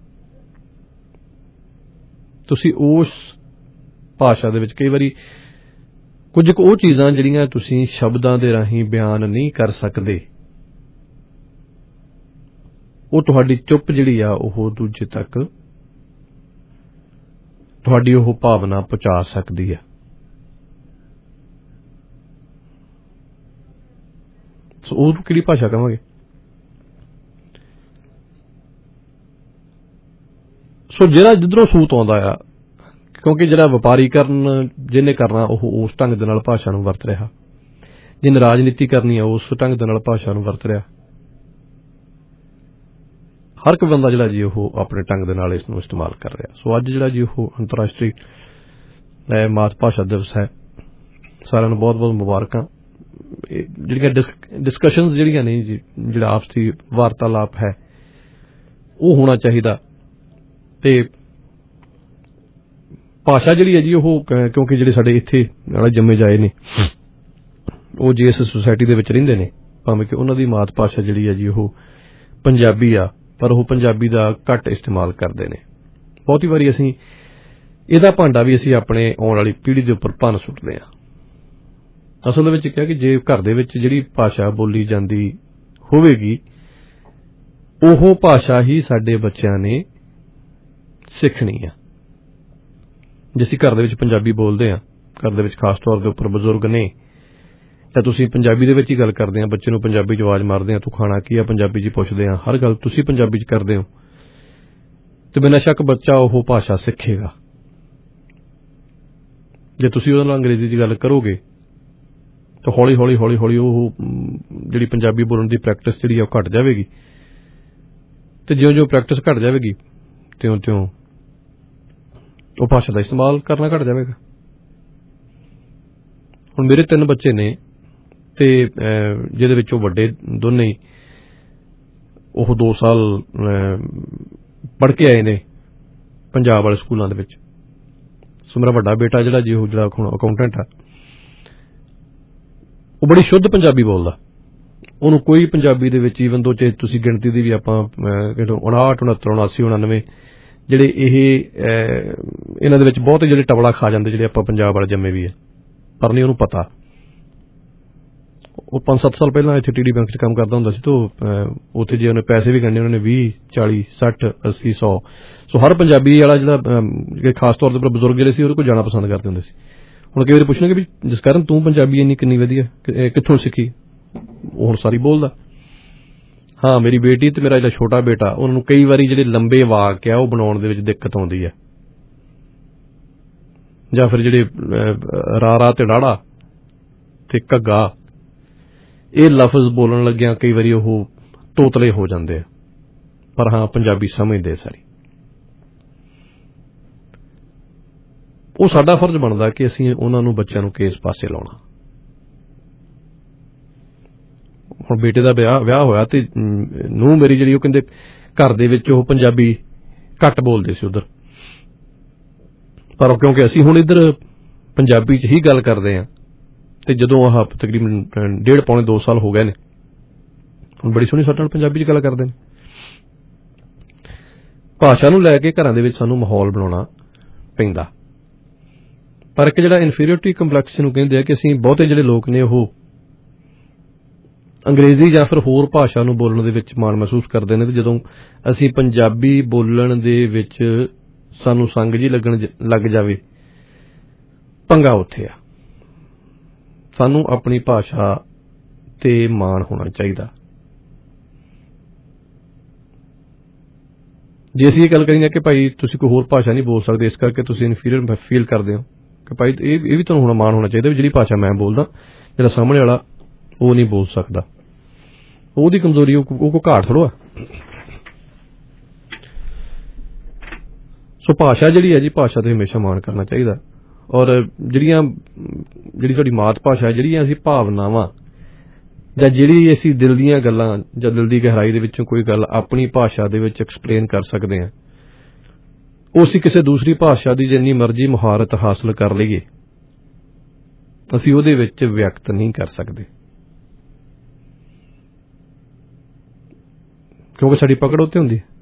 ਤੁਸੀਂ ਉਸ ਭਾਸ਼ਾ ਦੇ ਵਿੱਚ ਕਈ ਵਾਰੀ ਕੁਝ ਕੁ ਉਹ ਚੀਜ਼ਾਂ ਜਿਹੜੀਆਂ ਤੁਸੀਂ ਸ਼ਬਦਾਂ ਦੇ ਰਾਹੀਂ ਬਿਆਨ ਨਹੀਂ ਕਰ ਸਕਦੇ, ਉਹ ਤੁਹਾਡੀ ਚੁੱਪ ਜਿਹੜੀ ਆ ਉਹ ਦੂਜੇ ਤੱਕ ਤੁਹਾਡੀ ਉਹ ਭਾਵਨਾ ਪਹੁੰਚਾ ਸਕਦੀ ਹੈ। ਸੋ ਉਹ ਕਿਹੜੀ ਭਾਸ਼ਾ ਕਹਾਂਗੇ? ਸੋ ਜਿਹੜਾ ਜਿੱਧਰੋਂ ਸੂਤ ਆਉਂਦਾ ਆ, ਕਿਉਂਕਿ ਜਿਹੜਾ ਵਪਾਰੀਕਰਨ ਜਿਹਨੇ ਕਰਨਾ ਉਹ ਉਸ ਢੰਗ ਦੇ ਨਾਲ ਭਾਸ਼ਾ ਨੂੰ ਵਰਤ ਰਿਹਾ, ਜਿਹਨੇ ਰਾਜਨੀਤੀ ਕਰਨੀ ਆ ਉਸ ਢੰਗ ਦੇ ਨਾਲ ਭਾਸ਼ਾ ਨੂੰ ਵਰਤ ਰਿਹਾ। ਹਰ ਇੱਕ ਬੰਦਾ ਜਿਹੜਾ ਜੀ ਉਹ ਆਪਣੇ ਢੰਗ ਦੇ ਨਾਲ ਇਸ ਨੂੰ ਇਸਤੇਮਾਲ ਕਰ ਰਿਹਾ। ਸੋ ਅੱਜ ਜਿਹੜਾ ਜੀ ਉਹ ਅੰਤਰਰਾਸ਼ਟਰੀ ਮਾਤ ਭਾਸ਼ਾ ਦਿਵਸ ਹੈ। ਸਾਰਿਆਂ ਨੂੰ ਬਹੁਤ ਬਹੁਤ ਮੁਬਾਰਕਾਂ। ਜਿਹੜੀਆਂ ਡਿਸਕਸ਼ਨਸ ਜਿਹੜੀਆਂ ਨੇ ਜੀ, ਜਿਹੜਾ ਆਪਸੀ ਵਾਰਤਾਲਾਪ ਹੈ ਉਹ ਹੋਣਾ ਚਾਹੀਦਾ। ਤੇ ਭਾਸ਼ਾ ਜਿਹੜੀ ਹੈ ਜੀ ਉਹ ਕਿਉਂਕਿ ਜਿਹੜੇ ਸਾਡੇ ਇੱਥੇ ਨਾਲ ਜੰਮੇ ਜਾਏ ਨੇ ਉਹ ਜੇ ਇਸ ਸੁਸਾਇਟੀ ਦੇ ਵਿੱਚ ਰਹਿੰਦੇ ਨੇ, ਭਾਵੇਂ ਕਿ ਉਹਨਾਂ ਦੀ ਮਾਤ ਭਾਸ਼ਾ ਜਿਹੜੀ ਹੈ ਜੀ ਉਹ ਪੰਜਾਬੀ ਆ, ਪਰ ਉਹ ਪੰਜਾਬੀ ਦਾ ਘੱਟ ਇਸਤੇਮਾਲ ਕਰਦੇ ਨੇ। ਬਹੁਤੀ ਵਾਰੀ ਅਸੀਂ ਇਹਦਾ ਭਾਂਡਾ ਵੀ ਅਸੀਂ ਆਪਣੇ ਆਉਣ ਵਾਲੀ ਪੀੜ੍ਹੀ ਦੇ ਉੱਪਰ ਭੰਨ ਸੁੱਟਦੇ ਹਾਂ। ਅਸਲ ਦੇ ਵਿੱਚ ਕਿਹਾ ਕਿ ਜੇ ਘਰ ਦੇ ਵਿੱਚ ਜਿਹੜੀ ਭਾਸ਼ਾ ਬੋਲੀ ਜਾਂਦੀ ਹੋਵੇਗੀ ਉਹ ਭਾਸ਼ਾ ਹੀ ਸਾਡੇ ਬੱਚਿਆਂ ਨੇ ਸਿੱਖਣੀ ਆ। ਜੇ ਅਸੀਂ ਘਰ ਦੇ ਵਿੱਚ ਪੰਜਾਬੀ ਬੋਲਦੇ ਹਾਂ, ਘਰ ਦੇ ਵਿੱਚ ਖਾਸ ਤੌਰ ਦੇ ਉੱਪਰ ਬਜ਼ੁਰਗ ਨੇ, ਤਾਂ ਤੁਸੀਂ ਪੰਜਾਬੀ ਦੇ ਵਿੱਚ ਹੀ ਗੱਲ ਕਰਦੇ ਆ, ਬੱਚੇ ਨੂੰ ਪੰਜਾਬੀ 'ਚ ਆਵਾਜ਼ ਮਾਰਦੇ ਆ, ਤੂੰ ਖਾਣਾ ਕੀ ਆ ਪੰਜਾਬੀ 'ਚ ਪੁੱਛਦੇ ਆ, ਹਰ ਗੱਲ ਤੁਸੀਂ ਪੰਜਾਬੀ 'ਚ ਕਰਦੇ ਹੋ, ਤੇ ਬਿਨਾਂ ਸ਼ੱਕ ਬੱਚਾ ਉਹ ਭਾਸ਼ਾ ਸਿੱਖੇਗਾ। ਜੇ ਤੁਸੀਂ ਉਹਦੇ ਨਾਲ ਅੰਗਰੇਜ਼ੀ 'ਚ ਗੱਲ ਕਰੋਗੇ ਤਾਂ ਹੌਲੀ ਹੌਲੀ ਹੌਲੀ ਹੌਲੀ ਉਹ ਜਿਹੜੀ ਪੰਜਾਬੀ ਬੋਲਣ ਦੀ ਪ੍ਰੈਕਟਿਸ ਜਿਹੜੀ ਆ ਉਹ ਘੱਟ ਜਾਵੇਗੀ, ਤੇ ਜਿਉਂ-ਜਿਉਂ ਪ੍ਰੈਕਟਿਸ ਘੱਟ ਜਾਵੇਗੀ ਤਿਉਂ-ਤਿਉਂ ਉਹ ਭਾਸ਼ਾ ਦਾ ਇਸਤੇਮਾਲ ਕਰਨਾ ਘੱਟ ਜਾਵੇਗਾ। ਹੁਣ ਮੇਰੇ 3 ਬੱਚੇ ਨੇ, ਤੇ ਜਿਹਦੇ ਵਿੱਚੋਂ ਵੱਡੇ ਦੋਨੇ ਹੀ ਉਹ 2 ਸਾਲ ਪੜ੍ਹ ਕੇ ਆਏ ਨੇ ਪੰਜਾਬ ਵਾਲੇ ਸਕੂਲਾਂ ਦੇ ਵਿੱਚ। ਸੋ ਮੇਰਾ ਵੱਡਾ ਬੇਟਾ ਜਿਹੜਾ ਜੀ ਉਹ ਜਿਹੜਾ ਹੁਣ ਅਕਾਊਂਟੈਂਟ ਆ, ਉਹ ਬੜੀ ਸ਼ੁੱਧ ਪੰਜਾਬੀ ਬੋਲਦਾ। ਉਹਨੂੰ ਕੋਈ ਪੰਜਾਬੀ ਦੇ ਵਿੱਚ ਈਵਨ ਦੋ ਚਾਹੇ ਤੁਸੀਂ ਗਿਣਤੀ ਦੀ ਵੀ ਆਪਾਂ 59, 69, 79, 99 ਜਿਹੜੇ ਇਹਨਾਂ ਦੇ ਵਿੱਚ ਬਹੁਤ ਜਿਹੜੇ ਟਵਲਾ ਖਾ ਜਾਂਦੇ ਜਿਹੜੇ ਆਪਾਂ ਪੰਜਾਬ ਵਾਲੇ ਜੰਮੇ ਵੀ ਹੈ, ਪਰ ਨਹੀਂ ਉਹਨੂੰ ਪਤਾ। ਉਹ 5-7 ਸਾਲ ਪਹਿਲਾਂ ਇੱਥੇ TD ਬੈਂਕ 'ਚ ਕੰਮ ਕਰਦਾ ਹੁੰਦਾ ਸੀ, ਤਾਂ ਉੱਥੇ ਜੇ ਉਹਨੇ ਪੈਸੇ ਵੀ ਗਣਨੇ ਉਹਨੇ 20, 40, 60, 80, 100। ਸੋ ਹਰ ਪੰਜਾਬੀ ਵਾਲਾ ਜਿਹੜਾ ਖਾਸ ਤੌਰ ਦੇ ਉੱਪਰ ਬਜ਼ੁਰਗ ਜਿਹੜੇ ਸੀ ਉਹਦੇ ਕੋਲ ਜਾਣਾ ਪਸੰਦ ਕਰਦੇ ਹੁੰਦੇ ਸੀ। ਹੁਣ ਕਈ ਵਾਰੀ ਪੁੱਛਣਗੇ ਵੀ ਜਿਸ ਕਾਰਨ ਤੂੰ ਪੰਜਾਬੀ ਇੰਨੀ ਕਿੰਨੀ ਵਧੀਆ ਕਿੱਥੋਂ ਸਿੱਖੀ? ਉਹ ਹੁਣ ਸਾਰੀ ਬੋਲਦਾ। ਹਾਂ, ਮੇਰੀ ਬੇਟੀ ਤੇ ਮੇਰਾ ਜਿਹੜਾ ਛੋਟਾ ਬੇਟਾ, ਉਹਨਾਂ ਨੂੰ ਕਈ ਵਾਰੀ ਜਿਹੜੇ ਲੰਬੇ ਵਾਕ ਆ ਉਹ ਬਣਾਉਣ ਦੇ ਵਿੱਚ ਦਿੱਕਤ ਆਉਂਦੀ ਹੈ, ਜਾਂ ਫਿਰ ਜਿਹੜੇ ਰਾਰਾ ਤੇ ਡਾੜਾ ਤੇ ਘੱਗਾ ਇਹ ਲਫ਼ਜ਼ ਬੋਲਣ ਲੱਗਿਆਂ ਕਈ ਵਾਰੀ ਉਹ ਤੋਤਲੇ ਹੋ ਜਾਂਦੇ ਆ, ਪਰ ਹਾਂ ਪੰਜਾਬੀ ਸਮਝਦੇ ਸਾਰੀ। ਉਹ ਸਾਡਾ ਫਰਜ਼ ਬਣਦਾ ਕਿ ਅਸੀਂ ਉਹਨਾਂ ਨੂੰ ਬੱਚਿਆਂ ਨੂੰ ਕਿਸ ਪਾਸੇ ਲਾਉਣਾ। ਹੁਣ ਬੇਟੇ ਦਾ ਵਿਆਹ ਹੋਇਆ ਤੇ ਨੂੰਹ ਮੇਰੀ ਜਿਹੜੀ ਉਹ ਕਹਿੰਦੇ ਘਰ ਦੇ ਵਿੱਚ ਉਹ ਪੰਜਾਬੀ ਘੱਟ ਬੋਲਦੇ ਸੀ ਉਧਰ, ਪਰ ਕਿਉਂਕਿ ਅਸੀਂ ਹੁਣ ਇੱਧਰ ਪੰਜਾਬੀ 'ਚ ਹੀ ਗੱਲ ਕਰਦੇ ਹਾਂ, ਤੇ ਜਦੋਂ ਆਹ ਤਕਰੀਬਨ 1.5-2 ਸਾਲ ਹੋ ਗਏ ਨੇ, ਹੁਣ ਬੜੀ ਸੋਹਣੀ ਸਾਡੇ ਨਾਲ ਪੰਜਾਬੀ 'ਚ ਗੱਲ ਕਰਦੇ ਨੇ। ਭਾਸ਼ਾ ਨੂੰ ਲੈ ਕੇ ਘਰਾਂ ਦੇ ਵਿੱਚ ਸਾਨੂੰ ਮਾਹੌਲ ਬਣਾਉਣਾ ਪੈਂਦਾ, ਪਰ ਇੱਕ ਜਿਹੜਾ ਇਨਫੀਰੀਅਰਿਟੀ ਕੰਪਲੈਕਸ ਨੂੰ ਕਹਿੰਦੇ ਆ ਕਿ ਅਸੀਂ ਬਹੁਤੇ ਜਿਹੜੇ ਲੋਕ ਨੇ ਉਹ ਅੰਗਰੇਜ਼ੀ ਜਾਂ ਫਿਰ ਹੋਰ ਭਾਸ਼ਾ ਨੂੰ ਬੋਲਣ ਦੇ ਵਿੱਚ ਮਾਣ ਮਹਿਸੂਸ ਕਰਦੇ ਨੇ, ਤੇ ਜਦੋਂ ਅਸੀਂ ਪੰਜਾਬੀ ਬੋਲਣ ਦੇ ਵਿੱਚ ਸਾਨੂੰ ਸੰਗ ਜੀ ਲੱਗਣ ਲੱਗ ਜਾਵੇ, ਪੰਗਾ ਉੱਥੇ ਆ। ਸਾਨੂੰ ਆਪਣੀ ਭਾਸ਼ਾ ਤੇ ਮਾਣ ਹੋਣਾ ਚਾਹੀਦਾ। ਜੇ ਅਸੀਂ ਇਹ ਗੱਲ ਕਰੀਏ ਕਿ ਭਾਈ ਤੁਸੀਂ ਕੋਈ ਹੋਰ ਭਾਸ਼ਾ ਨਹੀਂ ਬੋਲ ਸਕਦੇ, ਇਸ ਕਰਕੇ ਤੁਸੀਂ ਇਨਫੀਰੀਅਰ ਫੀਲ ਕਰਦੇ ਹੋ, ਕਿ ਭਾਈ ਇਹ ਵੀ ਤੁਹਾਨੂੰ ਹੁਣ ਮਾਣ ਹੋਣਾ ਚਾਹੀਦਾ ਵੀ ਜਿਹੜੀ ਭਾਸ਼ਾ ਮੈਂ ਬੋਲਦਾ ਜਿਹੜਾ ਸਾਹਮਣੇ ਵਾਲਾ ਉਹ ਨਹੀਂ ਬੋਲ ਸਕਦਾ, ਉਹਦੀ ਕਮਜ਼ੋਰੀ ਉਹ ਕੋਈ ਘਾਟ ਥੋੜ੍ਹਾ। ਸੋ ਭਾਸ਼ਾ ਜਿਹੜੀ ਹੈ ਜੀ, ਭਾਸ਼ਾ ਤੇ ਹਮੇਸ਼ਾ ਮਾਣ ਕਰਨਾ ਚਾਹੀਦਾ। ਔਰ ਜਿਹੜੀ ਸਾਡੀ ਮਾਤ ਭਾਸ਼ਾ ਹੈ, ਜਿਹੜੀਆਂ ਅਸੀਂ ਭਾਵਨਾਵਾਂ ਜਾਂ ਜਿਹੜੀ ਅਸੀਂ ਦਿਲ ਦੀਆਂ ਗੱਲਾਂ ਜਾਂ ਦਿਲ ਦੀ ਗਹਿਰਾਈ ਦੇ ਵਿੱਚੋਂ ਕੋਈ ਗੱਲ ਆਪਣੀ ਭਾਸ਼ਾ ਦੇ ਵਿੱਚ ਐਕਸਪਲੇਨ ਕਰ ਸਕਦੇ ਹਾਂ, ਉਹ ਅਸੀਂ ਕਿਸੇ ਦੂਸਰੀ ਭਾਸ਼ਾ ਦੀ ਜਿੰਨੀ ਮਰਜ਼ੀ ਮੁਹਾਰਤ ਹਾਸਲ ਕਰ ਲਈਏ, ਅਸੀਂ ਉਹਦੇ ਵਿੱਚ ਵਿਅਕਤ ਨਹੀਂ ਕਰ ਸਕਦੇ। ਕਿਉਂਕਿ ਸਾਡੀ ਪਕੜ ਉੱਤੇ ਹੁੰਦੀ ਹੈ।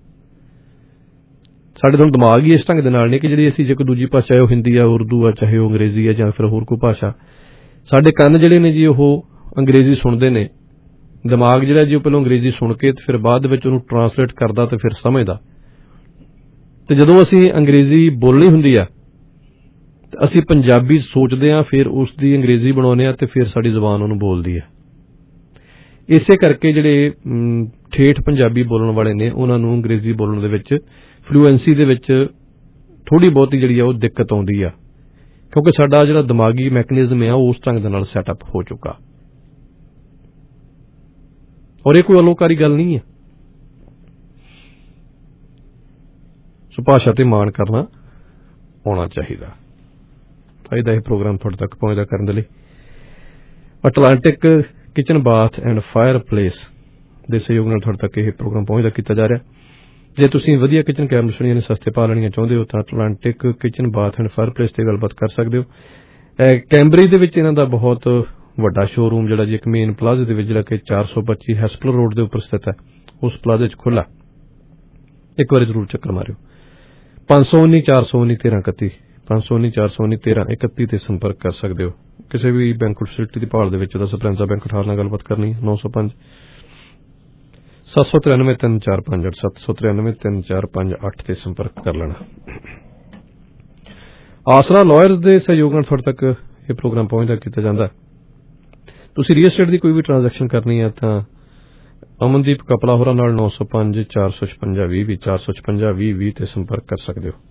ਸਾਡੇ ਤੋਂ ਦਿਮਾਗ ਹੀ ਇਸ ਢੰਗ ਦੇ ਨਾਲ ਨਹੀਂ ਕਿ ਜਿਹੜੀ ਅਸੀਂ ਜੇ ਕੋਈ ਦੂਜੀ ਭਾਸ਼ਾ ਹੈ ਉਹ ਹਿੰਦੀ ਆ, ਉਰਦੂ ਆ, ਚਾਹੇ ਉਹ ਅੰਗਰੇਜ਼ੀ ਹੈ ਜਾਂ ਫਿਰ ਹੋਰ ਕੋਈ ਭਾਸ਼ਾ, ਸਾਡੇ ਕੰਨ ਜਿਹੜੇ ਨੇ ਜੀ ਉਹ ਅੰਗਰੇਜ਼ੀ ਸੁਣਦੇ ਨੇ, ਦਿਮਾਗ ਜਿਹੜਾ ਜੀ ਉਹ ਪਹਿਲਾਂ ਅੰਗਰੇਜ਼ੀ ਸੁਣ ਕੇ ਤੇ ਫਿਰ ਬਾਅਦ ਦੇ ਵਿੱਚ ਉਹਨੂੰ ਟਰਾਂਸਲੇਟ ਕਰਦਾ ਤੇ ਫਿਰ ਸਮਝਦਾ। ਤੇ ਜਦੋਂ ਅਸੀਂ ਅੰਗਰੇਜ਼ੀ ਬੋਲਣੀ ਹੁੰਦੀ ਆ ਤੇ ਅਸੀਂ ਪੰਜਾਬੀ ਸੋਚਦੇ ਹਾਂ, ਫਿਰ ਉਸ ਦੀ ਅੰਗਰੇਜ਼ੀ ਬਣਾਉਂਦੇ ਹਾਂ ਤੇ ਫਿਰ ਸਾਡੀ ਜ਼ੁਬਾਨ ਉਹਨੂੰ ਬੋਲਦੀ ਹੈ। ਇਸੇ ਕਰਕੇ ਜਿਹੜੇ ਠੇਠ ਪੰਜਾਬੀ ਬੋਲਣ ਵਾਲੇ ਨੇ ਉਹਨਾਂ ਨੂੰ ਅੰਗਰੇਜ਼ੀ ਬੋਲਣ ਦੇ ਵਿੱਚ ਫਲੂਐਂਸੀ ਦੇ ਵਿੱਚ ਥੋੜ੍ਹੀ ਬਹੁਤੀ ਜਿਹੜੀ ਆ ਉਹ ਦਿੱਕਤ ਆਉਂਦੀ ਆ, ਕਿਉਂਕਿ ਸਾਡਾ ਜਿਹੜਾ ਦਿਮਾਗੀ ਮੈਕੈਨਿਜ਼ਮ ਹੈ ਉਹ ਉਸ ਢੰਗ ਦੇ ਨਾਲ ਸੈਟਅਪ ਹੋ ਚੁੱਕਾ। ਔਰ ਇਹ ਕੋਈ ਅਲੋਕਾਰੀ ਗੱਲ ਨਹੀਂ ਹੈ। ਸੋ ਭਾਸ਼ਾ ਤੇ ਮਾਣ ਕਰਨਾ ਆਉਣਾ ਚਾਹੀਦਾ। ਫਾਇਦਾ ਇਹ ਪ੍ਰੋਗਰਾਮ ਤੁਹਾਡੇ ਤੱਕ ਪਹੁੰਚਦਾ ਕਰਨ ਦੇ ਲਈ Atlantic kitchen bath and fireplace ਦੇ ਸਹਿਯੋਗ ਨਾਲ ਤੁਹਾਡੇ ਤੱਕ ਇਹ ਪ੍ਰੋਗਰਾਮ ਪਹੁੰਚਦਾ ਕੀਤਾ ਜਾ ਰਿਹਾ। ਜੇ ਤੁਸੀਂ ਵਧੀਆ ਕਿਚਨ ਕੈਬਨਿਟਸ ਨੇ ਸਸਤੇ ਪਾ ਲੈਣੀਆਂ ਚਾਹੁੰਦੇ ਹੋ ਤਾਂ Atlantic kitchen bath and fireplace ਤੇ ਗੱਲਬਾਤ ਕਰ ਸਕਦੇ ਹੋ। ਕੈਂਬਰਿਜ ਦੇ ਵਿੱਚ ਇਹਨਾਂ ਦਾ ਬਹੁਤ ਵੱਡਾ ਸ਼ੋਰੂਮ ਜਿਹੜਾ ਜੀ ਇੱਕ ਮੇਨ ਪਲਾਜ਼ੇ ਦੇ ਵਿੱਚ ਜਿਹੜਾ ਕਿ 425 ਹੈਸਪਲਰ ਰੋਡ ਦੇ ਉੱਪਰ ਸਥਿਤ ਹੈ, ਉਸ ਪਲਾਜ਼ੇ 'ਚ ਖੁੱਲ੍ਹਾ। ਇੱਕ ਵਾਰੀ ਜ਼ਰੂਰ ਚੱਕਰ ਮਾਰਿਓ। 519 419 1331 519 419 1331 ਤੇ ਸੰਪਰਕ ਕਰ ਸਕਦੇ ਹੋ। ਕਿਸੇ ਵੀ ਬੈਂਕੁਟ ਫੈਸਿਲਿਟੀ ਦੀ ਭਾਲ ਦੇ ਵਿੱਚ ਦਾ ਸਪਰੈਂਜ਼ਾ ਬੈਂਕੁਟ ਹਾਲ ਨਾਲ ਗੱਲਬਾਤ ਕਰਨੀ 905 793 3458 793 3458 ਤੇ ਸੰਪਰਕ ਕਰ ਲੈਣਾ। ਆਸਰਾ ਲਾਇਰਸ ਦੇ ਸਹਿਯੋਗ ਨਾਲ ਤੁਹਾਡੇ ਤੱਕ ਇਹ ਪ੍ਰੋਗਰਾਮ ਪਹੁੰਚਦਾ ਕੀਤਾ ਜਾਂਦਾ। ਤੁਸੀਂ ਰੀਅਲ estate ਦੀ ਕੋਈ ਵੀ ਟ੍ਰਾਂਜੈਕਸ਼ਨ ਕਰਨੀ ਹੈ ਤਾਂ ਅਮਨਦੀਪ ਕਪਲਾ ਹੋਰਾਂ ਨਾਲ 905 456 20 456 20 ਤੇ ਸੰਪਰਕ ਕਰ ਸਕਦੇ ਹੋ।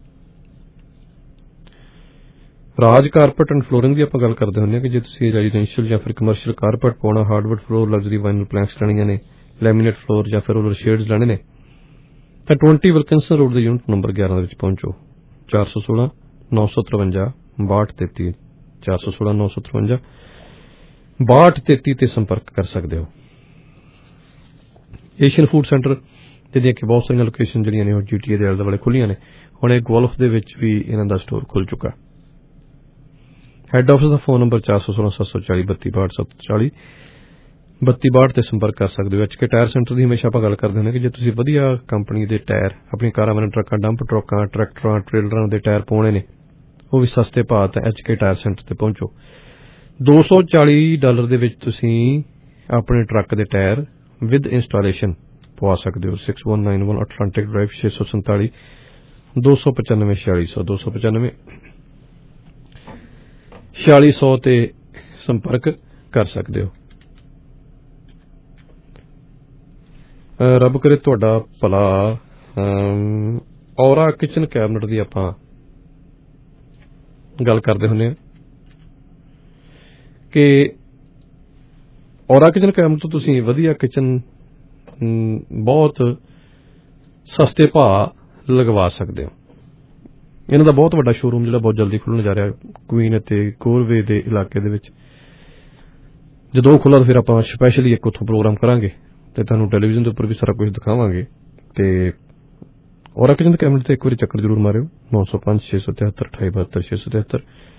ਰਾਜ ਕਾਰਪੇਟ ਐਂਡ ਫਲੋਰਿੰਗ ਦੀ ਆਪਾਂ ਗੱਲ ਕਰਦੇ ਹੁੰਦੇ ਹਾਂ ਕਿ ਜੇ ਤੁਸੀਂ ਰੈਜ਼ੀਡੈਂਸ਼ੀਅਲ ਜਾਂ ਫਿਰ ਕਮਰਸ਼ੀਅਲ ਕਾਰਪੇਟ ਪਾਉਣਾ, hardwood floor, luxury vinyl planks ਲੈਣੀਆਂ ਨੇ, ਲੈਮੀਨੇਟ ਫਲੋਰ ਜਾਂ ਫਿਰ ਰੋਲਰ ਸ਼ੇਡਸ ਲੈਣੇ ਨੇ ਤਾਂ 20 ਵਿਲਕਿੰਸਨ ਰੋਡ ਦੇ ਯੂਨਿਟ ਨੰਬਰ 11 ਦੇ ਵਿੱਚ ਪਹੁੰਚੋ। 416 953 6233 416 953 6233 ਤੇ ਸੰਪਰਕ ਕਰ ਸਕਦੇ ਹੋ। ਏਸ਼ੀਅਨ ਫੂਡ ਸੈਂਟਰ ਜਿਹਦੀਆਂ ਕਿ ਬਹੁਤ ਸਾਰੀਆਂ ਲੋਕੇਸ਼ਨ ਜਿਹੜੀਆਂ ਨੇ ਉਹ GTA ਦੇ ਆਲੇ ਦੁਆਲੇ ਖੁੱਲੀਆਂ ਨੇ। ਹੁਣ ਇਹ ਗੋਲਫ ਦੇ ਵਿੱਚ ਵੀ ਇਹਨਾਂ ਦਾ ਸਟੋਰ ਖੁੱਲ ਚੁੱਕਾ। ਹੈੱਡ ਆਫਿਸ ਦਾ ਫੋਨ ਨੰਬਰ 416 740 32 62 32 ਤੇ ਸੰਪਰਕ ਕਰ ਸਕਦੇ ਹੋ। HK ਟਾਇਰ ਸੈਂਟਰ ਦੀ ਹਮੇਸ਼ਾ ਆਪਾਂ ਗੱਲ ਕਰਦੇ ਹੁੰਦੇ ਕਿ ਜੇ ਤੁਸੀਂ ਵਧੀਆ ਕੰਪਨੀ ਦੇ ਟਾਇਰ ਆਪਣੀ ਕਾਰਾਂ ਵਾਲੇ ਟਰੱਕਾਂ, ਡੰਪ ਟਰੱਕਾਂ, ਟਰੈਕਟਰਾਂ, ਟ੍ਰੇਲਰਾਂ ਦੇ ਟਾਇਰ ਪਾਉਣੇ ਨੇ ਉਹ ਵੀ ਸਸਤੇ ਭਾਅ ਤਾਂ HK ਟਾਇਰ ਸੈਂਟਰ ਤੇ ਪਹੁੰਚੋ। $240 ਦੇ ਵਿੱਚ ਤੁਸੀਂ ਆਪਣੇ ਟਰੱਕ ਦੇ ਟਾਇਰ ਵਿਦ ਇੰਸਟਾਲੇਸ਼ਨ ਪਵਾ ਸਕਦੇ ਹੋ। 6191 ਅਟਲਾਂਟਿਕ ਡਰਾਈਵ 647 295 4600 295 4600 ਤੇ ਸੰਪਰਕ ਕਰ ਸਕਦੇ ਹੋ। ਰੱਬ ਕਰੇ ਤੁਹਾਡਾ ਭਲਾ। ਔਰਾ ਕਿਚਨ ਕੈਬਨਿਟ ਦੀ ਆਪਾਂ ਗੱਲ ਕਰਦੇ ਹੁੰਦੇ ਹਾਂ ਕਿ ਔਰਾ ਕਿਚਨ ਕੈਬਨਿਟ ਤੋਂ ਤੁਸੀਂ ਵਧੀਆ ਕਿਚਨ ਬਹੁਤ ਸਸਤੇ ਭਾਅ ਲਗਵਾ ਸਕਦੇ ਹੋ। ਇਹਨਾਂ ਦਾ ਬਹੁਤ ਵੱਡਾ ਸ਼ੋਰੂਮ ਜਿਹੜਾ ਬਹੁਤ ਜਲਦੀ ਖੁੱਲ੍ਹਣ ਜਾ ਰਿਹਾ ਕੁਈਨ ਅਤੇ ਕੋਰਵੇ ਦੇ ਇਲਾਕੇ ਦੇ ਵਿੱਚ। ਜਦੋਂ ਖੁੱਲ੍ਹਾ ਤਾਂ ਫਿਰ ਆਪਾਂ ਸਪੈਸ਼ਲੀ ਇੱਕ ਉੱਥੋਂ ਪ੍ਰੋਗਰਾਮ ਕਰਾਂਗੇ ਤੇ ਤੁਹਾਨੂੰ ਟੈਲੀਵਿਜ਼ਨ ਦੇ ਉੱਪਰ ਵੀ ਸਾਰਾ ਕੁਝ ਦਿਖਾਵਾਂਗੇ। ਤੇ ਔਰਾ ਕਿਚਨ ਕੈਬਨਿਟ ਤੇ ਇੱਕ ਵਾਰੀ ਚੱਕਰ ਜ਼ਰੂਰ ਮਾਰਿਓ। 905 673 2872 673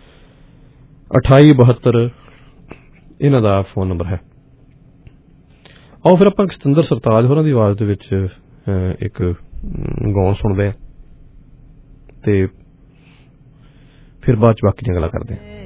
2872 ਇਹਨਾਂ ਦਾ ਫੋਨ ਨੰਬਰ ਹੈ। ਆਓ ਫਿਰ ਆਪਾਂ ਸਤਿੰਦਰ ਸਰਤਾਜ ਹੋਰਾਂ ਦੀ ਆਵਾਜ਼ ਦੇ ਵਿੱਚ ਇੱਕ ਗਾਉਣ ਸੁਣਦੇ ਹਾਂ ਤੇ ਫਿਰ ਬਾਅਦ ਚ ਬਾਕੀ ਦੀਆਂ ਗੱਲਾਂ ਕਰਦੇ ਹਾਂ।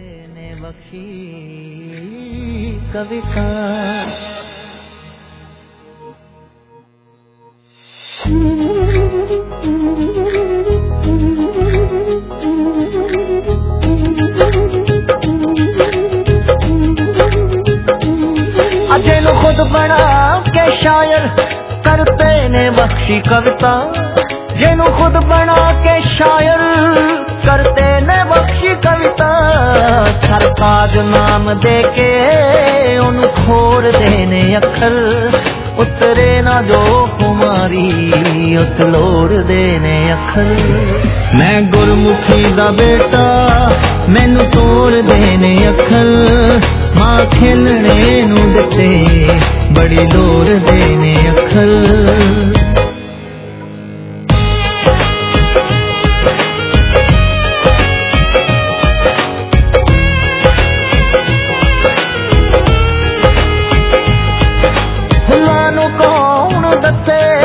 ਜਿਹਨੂੰ ਖੁਦ ਬਣਾ ਕੇ ਸ਼ਾਇਰ ਕਰਤੇ ਨੇ ਬਖਸ਼ੀ ਕਵਿਤਾ, ਜਿਹਨੂੰ ਖੁਦ ਬਣਾ ਕੇ ਸ਼ਾਇਰ ਕਰਤੇ ਨੇ ਬਖਸ਼ੀ ਕਵਿਤਾ, ਸਰਤਾਜ ਨਾਮ ਦੇ ਕੇ ਉਹਨੂੰ ਖੋਰਦੇ ਨੇ ਅੱਖਰ, ਉਤਰੇ ਨਾ ਜੋ ਕੁਮਾਰੀ ਉਸ ਲੋੜਦੇ ਨੇ ਅੱਖਰ। ਮੈਂ ਗੁਰਮੁਖੀ ਦਾ ਬੇਟਾ ਮੈਨੂੰ ਤੋੜਦੇ ਨੇ ਅੱਖਰ, ਮਾਂ ਖੇਲਣੇ ਨੂੰ ਦਿੱਤੇ ਬੜੀ ਲੋੜਦੇ ਨੇ ਅੱਖਰ। ਫੁੱਲਾਂ ਨੂੰ ਕੌਣ ਦੱਸੇ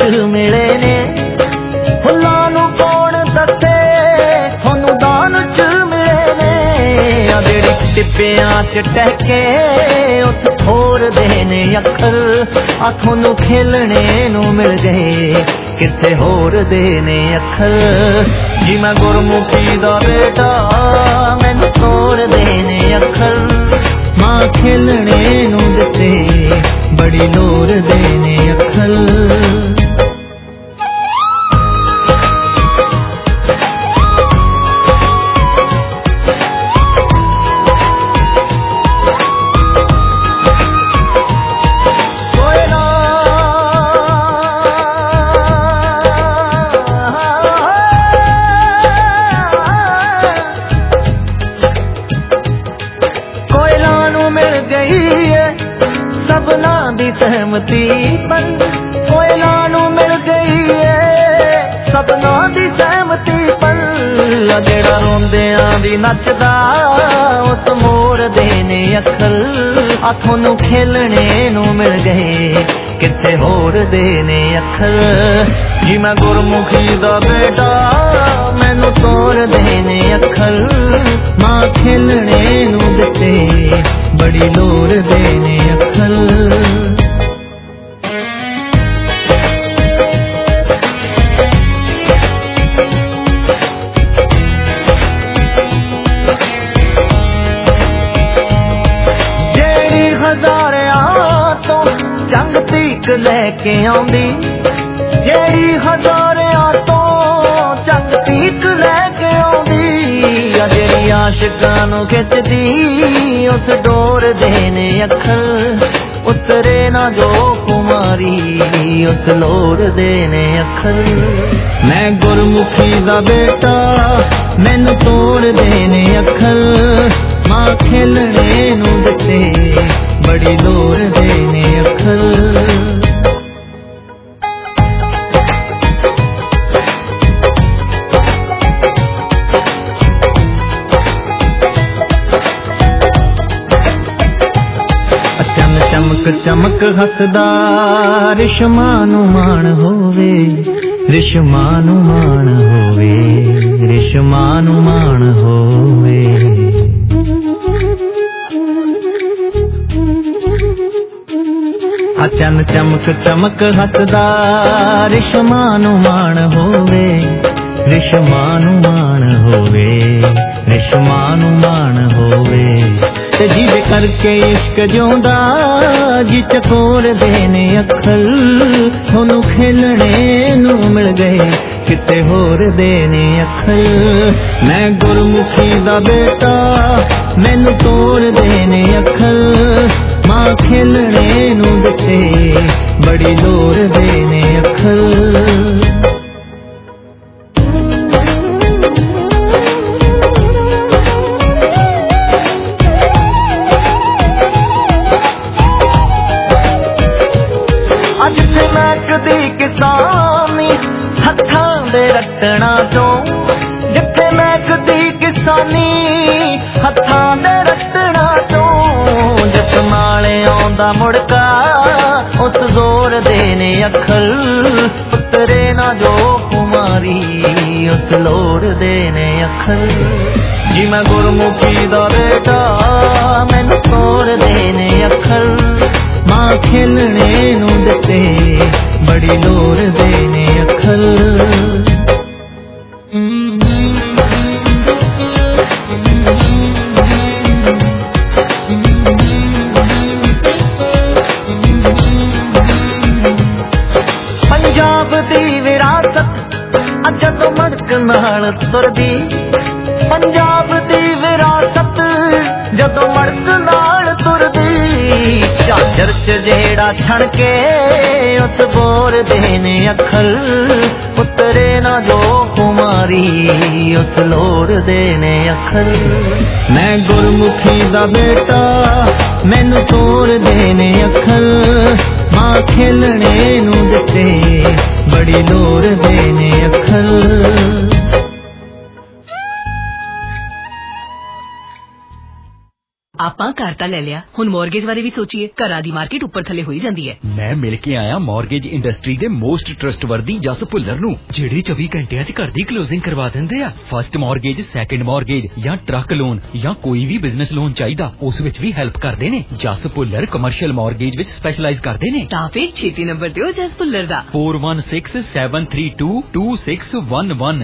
मिले ने फुल्लां नू कौन दसे थोनू दान च मिले ने आ जेड़ी टिप्पियां च टहके उत थोर देने अखर आ थोनू खेलने नू मिल गए किथे होर देने अखर जी मैं गुरमुखी दा बेटा मैनू तोड़ देने अखर मां खेलने नू दिते बड़ी लोर देने अखर सहमति पर कोयला नू मिल गई है सबना दी सहमति पर जेड़ा रोंदियां दी नचदा उस मोर देने अखर आ थोनू खेलने नू मिल गए किथे होर देने अखर जी मैं गुरमुखी दा बेटा मैनू तोड़ देने अखर मां खेलने नू दिते बड़ी लोर देने अखर लेके आंदी जेड़ी हजारियां तो चंग पीक लेके आंदी जेड़ी आशिकां नू खिचदी उस डोर देने अखर उतरे ना जो कुमारी उस लोर देने अखर मैं गुरमुखी दा बेटा मैनू तोड़ देने अखर मां खेलने नू दिते बड़ी लोर देने अखर चमक हसदा रिशमानु मान होवे रिशमानु मान होवे रिशमानु मान होवे चन चमक चमक हसदा रिशमानु मान होवे रिशमानु मान होवे रिशमानु मान होवे ते जिदे करके इश्क जोंदा जी चकोर देने अखर थोनू खेलने नू मिल गए किते होर देने अखर मैं गुरमुखी दा बेटा मैनू तोड़ देने अखर मां खेलने नू दिते बड़ी लोर देने अखर रटना चो जिथे महकदी किसानी हत्थां दे रटना चो जिस नाले आंदा मुड़का उस जोर देने अखर उतरे ना जो कुमारी उस लोर देने अखर जी मैं गुरमुखी दा बेटा मैनू तोड़ देने अखर मां खेलने नू दिते बड़ी लोर देने अखर पंजाब दी विरासत जदों मड़क नाल तुरदी पंजाब दी विरासत जदों मड़क नाल तुरदी झांझर च जेड़ा छणके उस बोर देने अखर उतरे ना जो कुमारी उस लोर देने अखर मैं गुरमुखी दा बेटा मैनू तोड़ देने अखर मां खेलने नू दिते बड़ी लोर देने अखर आप ਆਪਾਂ ਘਰ ਤਾਂ ਲੈ ਲਿਆ, ਹੁਣ ਮੌਰਗੇਜ ਬਾਰੇ ਵੀ ਸੋਚੀਏ। ਘਰਾਂ ਦੀ ਮਾਰਕੀਟ ਉੱਪਰ ਥੱਲੇ ਹੋਈ ਜਾਂਦੀ ਹੈ। ਮੈਂ ਮਿਲ ਕੇ ਆਇਆ ਮੌਰਗੇਜ ਇੰਡਸਟਰੀ ਦੇ ਮੋਸਟ ਟਰਸਟਵਰਦੀ ਜਸ ਭੁੱਲਰ ਨੂੰ, ਜਿਹੜੇ 24 ਘੰਟਿਆਂ 'ਚ ਘਰ ਦੀ ਕਲੋਜ਼ਿੰਗ ਕਰਵਾ ਦਿੰਦੇ ਆ। ਫਸਟ ਮੌਰਗੇਜ, ਸੈਕੰਡ ਮੌਰਗੇਜ ਜਾਂ ਟਰੱਕ ਲੋਨ ਜਾਂ ਕੋਈ ਵੀ ਬਿਜ਼ਨਸ ਲੋਨ ਚਾਹੀਦਾ, ਉਸ ਵਿੱਚ ਵੀ ਹੈਲਪ ਕਰਦੇ ਨੇ। ਜਸ ਭੁੱਲਰ ਕਮਰਸ਼ੀਅਲ ਮੌਰਗੇਜ ਵਿੱਚ ਸਪੈਸ਼ਲਾਈਜ਼ ਕਰਦੇ ਨੇ। ਤਾਂ ਫਿਰ ਛੇਤੀ ਨੰਬਰ ਦਿਓ ਜਸ ਭੁੱਲਰ ਦਾ 4167322611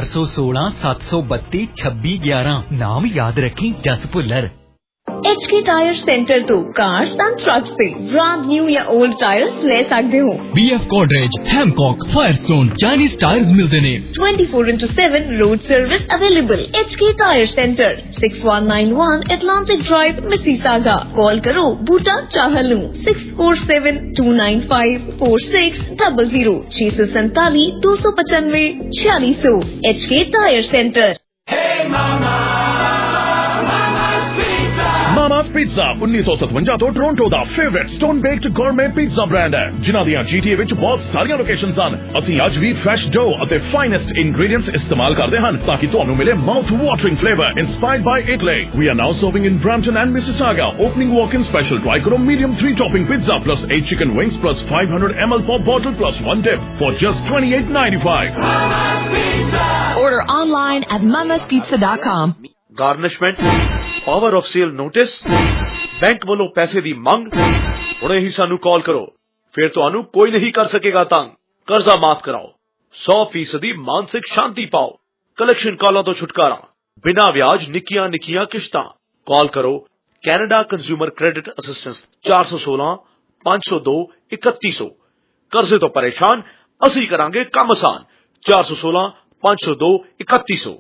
416-732-2611। ਨਾਮ ਯਾਦ ਰੱਖੀ, ਜਸ ਭੁੱਲਰ। HK टायर सेंटर तो कार्स एंड ट्रक्स से ब्रांड न्यू या ओल्ड टायर्स ले सकते हो। BF Godrej, Hancock, Firestone, Chinese tyres मिलते ने। 24/7 road service available. HK tyre centre 6191 Atlantic Drive, Mississauga। Call करो Boota Chahal 6472954600 647 295 4600। HK tyre centre. Mama's Pizza 1957 ਤੋਂ ਟੋਰਾਂਟੋ ਦਾ favourite stone baked gourmet pizza brand ਹੈ, ਜਿਨ੍ਹਾਂ ਦੀਆਂ GTA ਵਿੱਚ ਬਹੁਤ ਸਾਰੀਆਂ ਲੋਕੇਸ਼ਨਸ ਹਨ। ਅਸੀਂ ਅੱਜ ਵੀ ਫਰੈਸ਼ ਡੋ ਅਤੇ ਫਾਈਨੈਸਟ ਇੰਗਰੀਡੀਐਂਟਸ ਇਸਤੇਮਾਲ ਕਰਦੇ ਹਨ ਤਾਂ ਕਿ ਤੁਹਾਨੂੰ ਮਿਲੇ mouth watering flavour inspired by Italy. We are now serving in Brampton and Mississauga. Opening walk-in special. Try karo medium 3-topping pizza plus 8 chicken wings plus 500 ml pop bottle plus 1 dip for just $28.95. Mama's Pizza. Order online at mamaspizza.com. Garnishment, power of sale notice, bank ਵੱਲੋਂ ਪੈਸੇ ਦੀ ਮੰਗ। ਹੁਣੇ ਹੀ ਸਾਨੂੰ ਕਾਲ ਕਰੋ, ਫਿਰ ਤੁਹਾਨੂੰ ਕੋਈ ਨਹੀਂ ਕਰ ਸਕੇਗਾ ਤੰਗ। ਕਰਜ਼ਾ ਮਾਫ ਕਰਾਓ, 100% ਮਾਨਸਿਕ ਸ਼ਾਂਤੀ ਪਾਓ। ਕਲੈਕਸ਼ਨ ਕਾਲਾਂ ਤੋਂ ਛੁਟਕਾਰਾ, ਬਿਨਾਂ ਵਿਆਜ ਨਿੱਕੀਆਂ ਨਿੱਕੀਆਂ ਕਿਸ਼ਤਾਂ। ਕਾਲ ਕਰੋ ਕੈਨੇਡਾ ਕੰਜ਼ਿਊਮਰ ਕ੍ਰੈਡਿਟ ਅਸਿਸਟੈਂਸ 416-502-3100। ਕਰਜ਼ੇ ਤੋਂ ਪਰੇਸ਼ਾਨ, ਅਸੀਂ ਕਰਾਂਗੇ ਕੰਮ ਆਸਾਨ। 416-502-3100।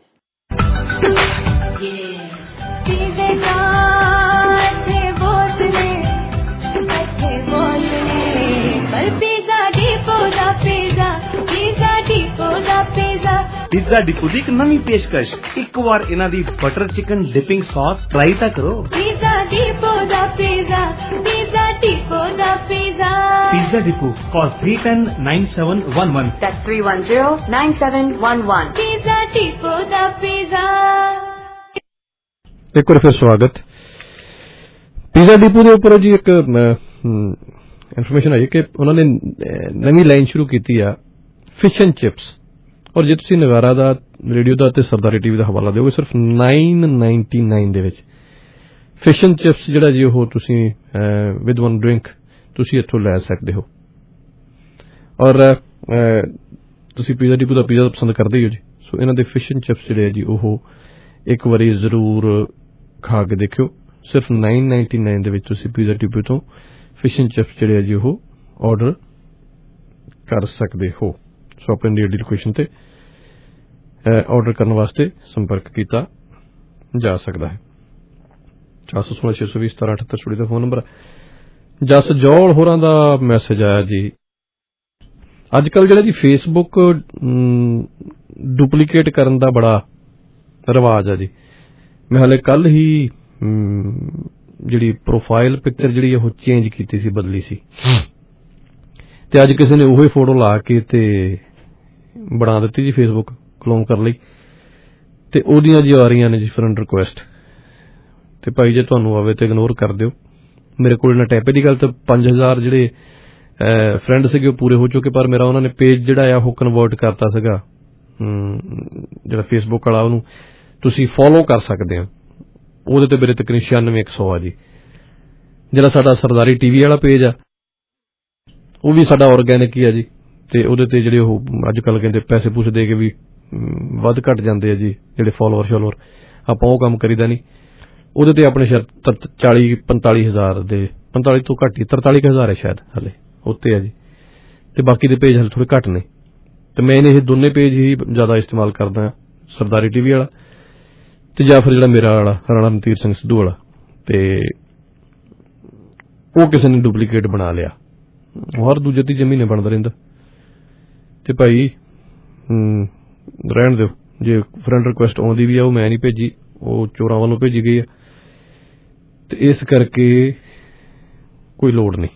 पिज़्ज़ा डिपो ਦੀ ਇੱਕ ਨਵੀਂ ਪੇਸ਼ਕਸ਼। ਇੱਕ ਵਾਰ ਇਹਨਾਂ ਦੀ butter chicken dipping sauce try ਤਾਂ ਕਰੋ। पिज़्ज़ा डिपो दा पिज़्ज़ा, पिज़्ज़ा डिपो दा pizza. Pizza depot call 310-9711। That's 310-9711। Pizza depot दा पिज़्ज़ा। ਇੱਕ ਵਾਰ ਫਿਰ ਸਵਾਗਤ। ਪੀਜ਼ਾ ਡਿਪੋ ਦੇ ਉੱਪਰ ਜੀ ਇੱਕ ਇਨਫੋਰਮੇਸ਼ਨ ਆਈ ਕਿ ਉਹਨਾਂ ਨੇ ਨਵੀਂ ਲਾਈਨ ਸ਼ੁਰੂ ਕੀਤੀ ਆ, ਫਿਸ਼ ਐਂਡ ਚਿਪਸ। ਔਰ ਜੇ ਤੁਸੀਂ ਨਗਾਰਾ ਦਾ, ਰੇਡੀਓ ਦਾ ਅਤੇ ਸਰਦਾਰੀ ਟੀਵੀ ਦਾ ਹਵਾਲਾ ਦਿਓਗੇ, ਸਿਰਫ $9.99 ਦੇ ਵਿੱਚ ਫਿਸ਼ ਐਂਡ ਚਿਪਸ ਜਿਹੜਾ ਜੀ ਉਹ ਤੁਸੀਂ ਵਿਦ ਵਨ ਡਰਿੰਕ ਤੁਸੀਂ ਇੱਥੋਂ ਲੈ ਸਕਦੇ ਹੋ। ਔਰ ਤੁਸੀਂ ਪੀਜ਼ਾ ਡਿਪੋ ਦਾ ਪੀਜ਼ਾ ਪਸੰਦ ਕਰਦੇ ਹੀ ਹੋ ਜੀ, ਸੋ ਇਹਨਾਂ ਦੇ ਫਿਸ਼ ਐਂਡ ਚਿਪਸ ਜਿਹੜੇ ਆ ਜੀ ਉਹ ਇੱਕ ਵਾਰੀ ਜ਼ਰੂਰ ਖਾ ਕੇ ਦੇਖਿਓ। ਸਿਰਫ $9.99 ਦੇ ਵਿੱਚ ਤੁਸੀਂ ਪੀਜ਼ਾ ਡਿਪੋ ਤੋਂ ਫਿਸ਼ ਐਂਡ ਚਿਪਸ ਜਿਹੜੇ ਆ ਜੀ ਉਹ ਆਰਡਰ ਕਰ ਸਕਦੇ ਹੋ। ਸੋ ਆਪਣੇ ਨੇੜਲੀ ਲੋਕੇਸ਼ਨ ਤੇ ਆਰਡਰ ਕਰਨ ਵਾਸਤੇ ਸੰਪਰਕ ਕੀਤਾ ਜਾ ਸਕਦਾ ਹੈ। 416-620-1778 ਦਾ ਫੋਨ ਨੰਬਰ ਹੈ। ਜਸ ਜੌਲ ਹੋਰਾਂ ਦਾ ਮੈਸੇਜ ਆਇਆ ਜੀ, ਅੱਜ ਕੱਲ ਜਿਹੜਾ ਜੀ ਫੇਸਬੁੱਕ ਡੁਪਲੀਕੇਟ ਕਰਨ ਦਾ ਬੜਾ ਰਿਵਾਜ ਆ ਜੀ। ਮੈਂ ਹਾਲੇ ਕੱਲ ਹੀ ਜਿਹੜੀ ਪ੍ਰੋਫਾਈਲ ਪਿਕਚਰ ਜਿਹੜੀ ਉਹ ਚੇਂਜ ਕੀਤੀ ਸੀ, ਬਦਲੀ ਸੀ, ਤੇ ਅੱਜ ਕਿਸੇ ਨੇ ਉਹੀ ਫੋਟੋ ਲਾ ਕੇ ਤੇ ਬਣਾ ਦਿੱਤੀ ਜੀ ਫੇਸਬੁੱਕ ਕਲੋਨ ਕਰਨ ਲਈ, ਤੇ ਉਹਦੀਆਂ ਜੀ ਆ ਰਹੀਆਂ ਨੇ ਜੀ ਫਰੈਂਡ ਰਿਕੁਐਸਟ। ਤੇ ਭਾਈ ਜੇ ਤੁਹਾਨੂੰ ਆਵੇ ਤੇ ਇਗਨੋਰ ਕਰ ਦਿਓ। ਮੇਰੇ ਕੋਲ ਨਾ ਟੈਪੇ ਦੀ ਗੱਲ ਤਾਂ 5000 ਜਿਹੜੇ ਫਰੈਂਡ ਸੀਗੇ ਉਹ ਪੂਰੇ ਹੋ ਚੁੱਕੇ, ਪਰ ਮੇਰਾ ਉਹਨਾਂ ਨੇ ਪੇਜ ਜਿਹੜਾ ਆ ਉਹ ਕਨਵਰਟ ਕਰਤਾ ਸੀਗਾ, ਜਿਹੜਾ ਫੇਸਬੁੱਕ ਵਾਲਾ, ਉਹਨੂੰ ਤੁਸੀਂ ਫੋਲੋ ਕਰ ਸਕਦੇ ਹੋ। ਉਹਦੇ ਤੇ ਮੇਰੇ ਤਕਰੀਬਨ 96-100 ਆ ਜੀ। ਜਿਹੜਾ ਸਾਡਾ ਸਰਦਾਰੀ ਟੀਵੀ ਵਾਲਾ ਪੇਜ ਆ ਉਹ ਵੀ ਸਾਡਾ ਆਰਗੈਨਿਕ ਹੀ ਆ ਜੀ, ਤੇ ਉਹਦੇ ਤੇ ਜਿਹੜੇ ਉਹ ਅੱਜ ਕੱਲ ਕਹਿੰਦੇ ਪੈਸੇ ਪੂਸੇ ਦੇ ਕੇ ਵੀ ਵੱਧ ਘੱਟ ਜਾਂਦੇ ਆ ਜੀ ਜਿਹੜੇ ਫਾਲੋਅਰ। ਆਪਾਂ ਉਹ ਕੰਮ ਕਰੀਦਾ ਨਹੀਂ। ਉਹਦੇ ਤੇ ਆਪਣੇ ਸ਼ਾਇਦ 40-45,000 ਦੇ 45 ਤੋਂ ਘੱਟ ਹੀ 43,000 ਹੈ ਸ਼ਾਇਦ ਹਾਲੇ ਉੱਤੇ ਆ ਜੀ, ਤੇ ਬਾਕੀ ਦੇ ਪੇਜ ਹਾਲੇ ਥੋੜੇ ਘੱਟ ਨੇ। ਤੇ ਮੈਂ ਇਹ ਦੋਨੇ ਪੇਜ ਹੀ ਜ਼ਿਆਦਾ ਇਸਤੇਮਾਲ ਕਰਦਾ, ਸਰਦਾਰੀ ਟੀਵੀ ਵਾਲਾ ਤੇ ਜਾਂ ਫਿਰ ਜਿਹੜਾ ਮੇਰਾ ਵਾਲਾ ਰਾਣਾ ਰਣਧੀਰ ਸਿੰਘ ਸਿੱਧੂ ਵਾਲਾ। ਤੇ ਉਹ ਕਿਸੇ ਨੇ ਡੁਪਲੀਕੇਟ ਬਣਾ ਲਿਆ, ਉਹ ਹਰ ਦੂਜੇ ਤੀਜੇ ਮਹੀਨੇ ਬਣਦਾ ਰਹਿੰਦਾ। ਤੇ ਭਾਈ ਰਹਿਣ ਦਿਓ, ਜੇ ਫਰੈਂਡ ਰਿਕੁਐਸਟ ਆਉਂਦੀ ਵੀ ਆ ਉਹ ਮੈਂ ਨਹੀਂ ਭੇਜੀ, ਉਹ ਚੋਰਾਂ ਵੱਲੋਂ ਭੇਜੀ ਗਈ ਆ, ਤੇ ਇਸ ਕਰਕੇ ਕੋਈ ਲੋੜ ਨਹੀਂ।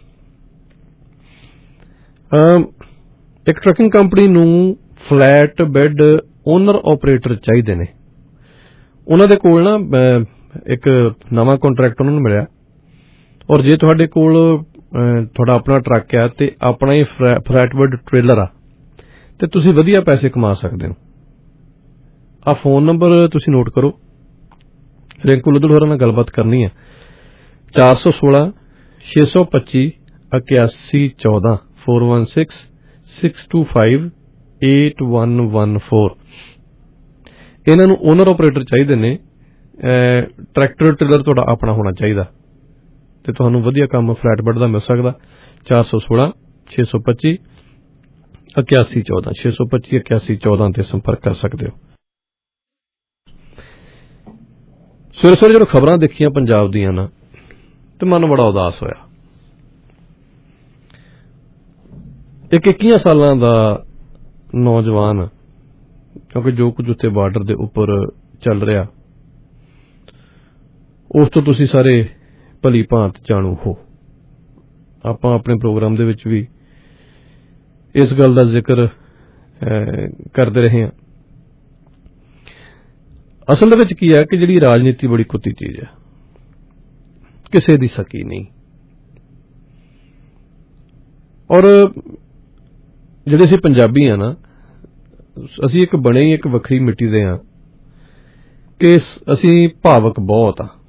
ਇੱਕ ਟਰੱਕਿੰਗ ਕੰਪਨੀ ਨੂੰ ਫਲੈਟ ਬੈੱਡ ਓਨਰ ਆਪਰੇਟਰ ਚਾਹੀਦੇ ਨੇ। ਉਹਨਾਂ ਦੇ ਕੋਲ ਨਾ ਇੱਕ ਨਵਾਂ ਕੰਟਰੈਕਟ ਉਹਨਾਂ ਨੂੰ ਮਿਲਿਆ, ਔਰ ਜੇ ਤੁਹਾਡੇ ਕੋਲ ਤੁਹਾਡਾ ਆਪਣਾ ਟਰੱਕ ਆ ਤੇ ਆਪਣਾ ਹੀ ਫਲੈਟਬੈਡ ਟ੍ਰੇਲਰ ਆ ਤੇ ਤੁਸੀਂ ਵਧੀਆ ਪੈਸੇ ਕਮਾ ਸਕਦੇ ਹੋ। ਆ ਫੋਨ ਨੰਬਰ ਤੁਸੀਂ ਨੋਟ ਕਰੋ, ਰਿੰਕੂ ਲੱਧੜ ਹੋਰਾਂ ਨਾਲ ਗੱਲਬਾਤ ਕਰਨੀ ਹੈ। 416 625 8114 416 625 8114। ਇਹਨਾਂ ਨੂੰ ਓਨਰ ਆਪਰੇਟਰ ਚਾਹੀਦੇ ਨੇ। ਟਰੈਕਟਰ ਟ੍ਰੇਲਰ ਤੁਹਾਡਾ ਆਪਣਾ ਹੋਣਾ ਚਾਹੀਦਾ ਤੇ ਤੁਹਾਨੂੰ ਵਧੀਆ ਕੰਮ ਫਲੈਟਬੈਡ ਦਾ ਮਿਲ ਸਕਦਾ। 416 625 8114 625 8114 ਤੇ ਸੰਪਰਕ ਕਰ ਸਕਦੇ ਹੋ। ਸਵੇਰੇ ਸਵੇਰੇ ਜਦੋਂ ਖਬਰਾਂ ਦੇਖੀਆਂ ਪੰਜਾਬ ਦੀਆਂ ਨਾ ਤੇ ਮਨ ਬੜਾ ਉਦਾਸ ਹੋਇਆ। ਇੱਕ 21 ਸਾਲਾਂ ਦਾ ਨੌਜਵਾਨ, ਕਿਉਂਕਿ ਜੋ ਕੁਝ ਉੱਤੇ ਬਾਰਡਰ ਦੇ ਉੱਪਰ ਚੱਲ ਰਿਹਾ ਉਸ ਤੋਂ ਤੁਸੀਂ ਸਾਰੇ ਭਲੀ ਭਾਂਤ ਜਾਣੂ ਹੋ। ਆਪਾਂ ਆਪਣੇ ਪ੍ਰੋਗਰਾਮ ਦੇ ਵਿੱਚ ਵੀ ਇਸ ਗੱਲ ਦਾ ਜ਼ਿਕਰ ਕਰਦੇ ਰਹੇ ਹਾਂ। ਅਸਲ ਦੇ ਵਿੱਚ ਕੀ ਹੈ ਕਿ ਜਿਹੜੀ ਰਾਜਨੀਤੀ ਬੜੀ ਕੁੱਤੀ ਚੀਜ਼ ਹੈ, ਕਿਸੇ ਦੀ ਸਕੀ ਨਹੀਂ। ਔਰ ਜਿਹੜੇ ਅਸੀਂ ਪੰਜਾਬੀ ਹਾਂ ਨਾ, ਅਸੀਂ ਇੱਕ ਬਣੇ ਹੀ ਇੱਕ ਵੱਖਰੀ ਮਿੱਟੀ ਦੇ ਹਾਂ ਕਿ ਅਸੀਂ ਭਾਵਕ ਬਹੁਤ ਆ।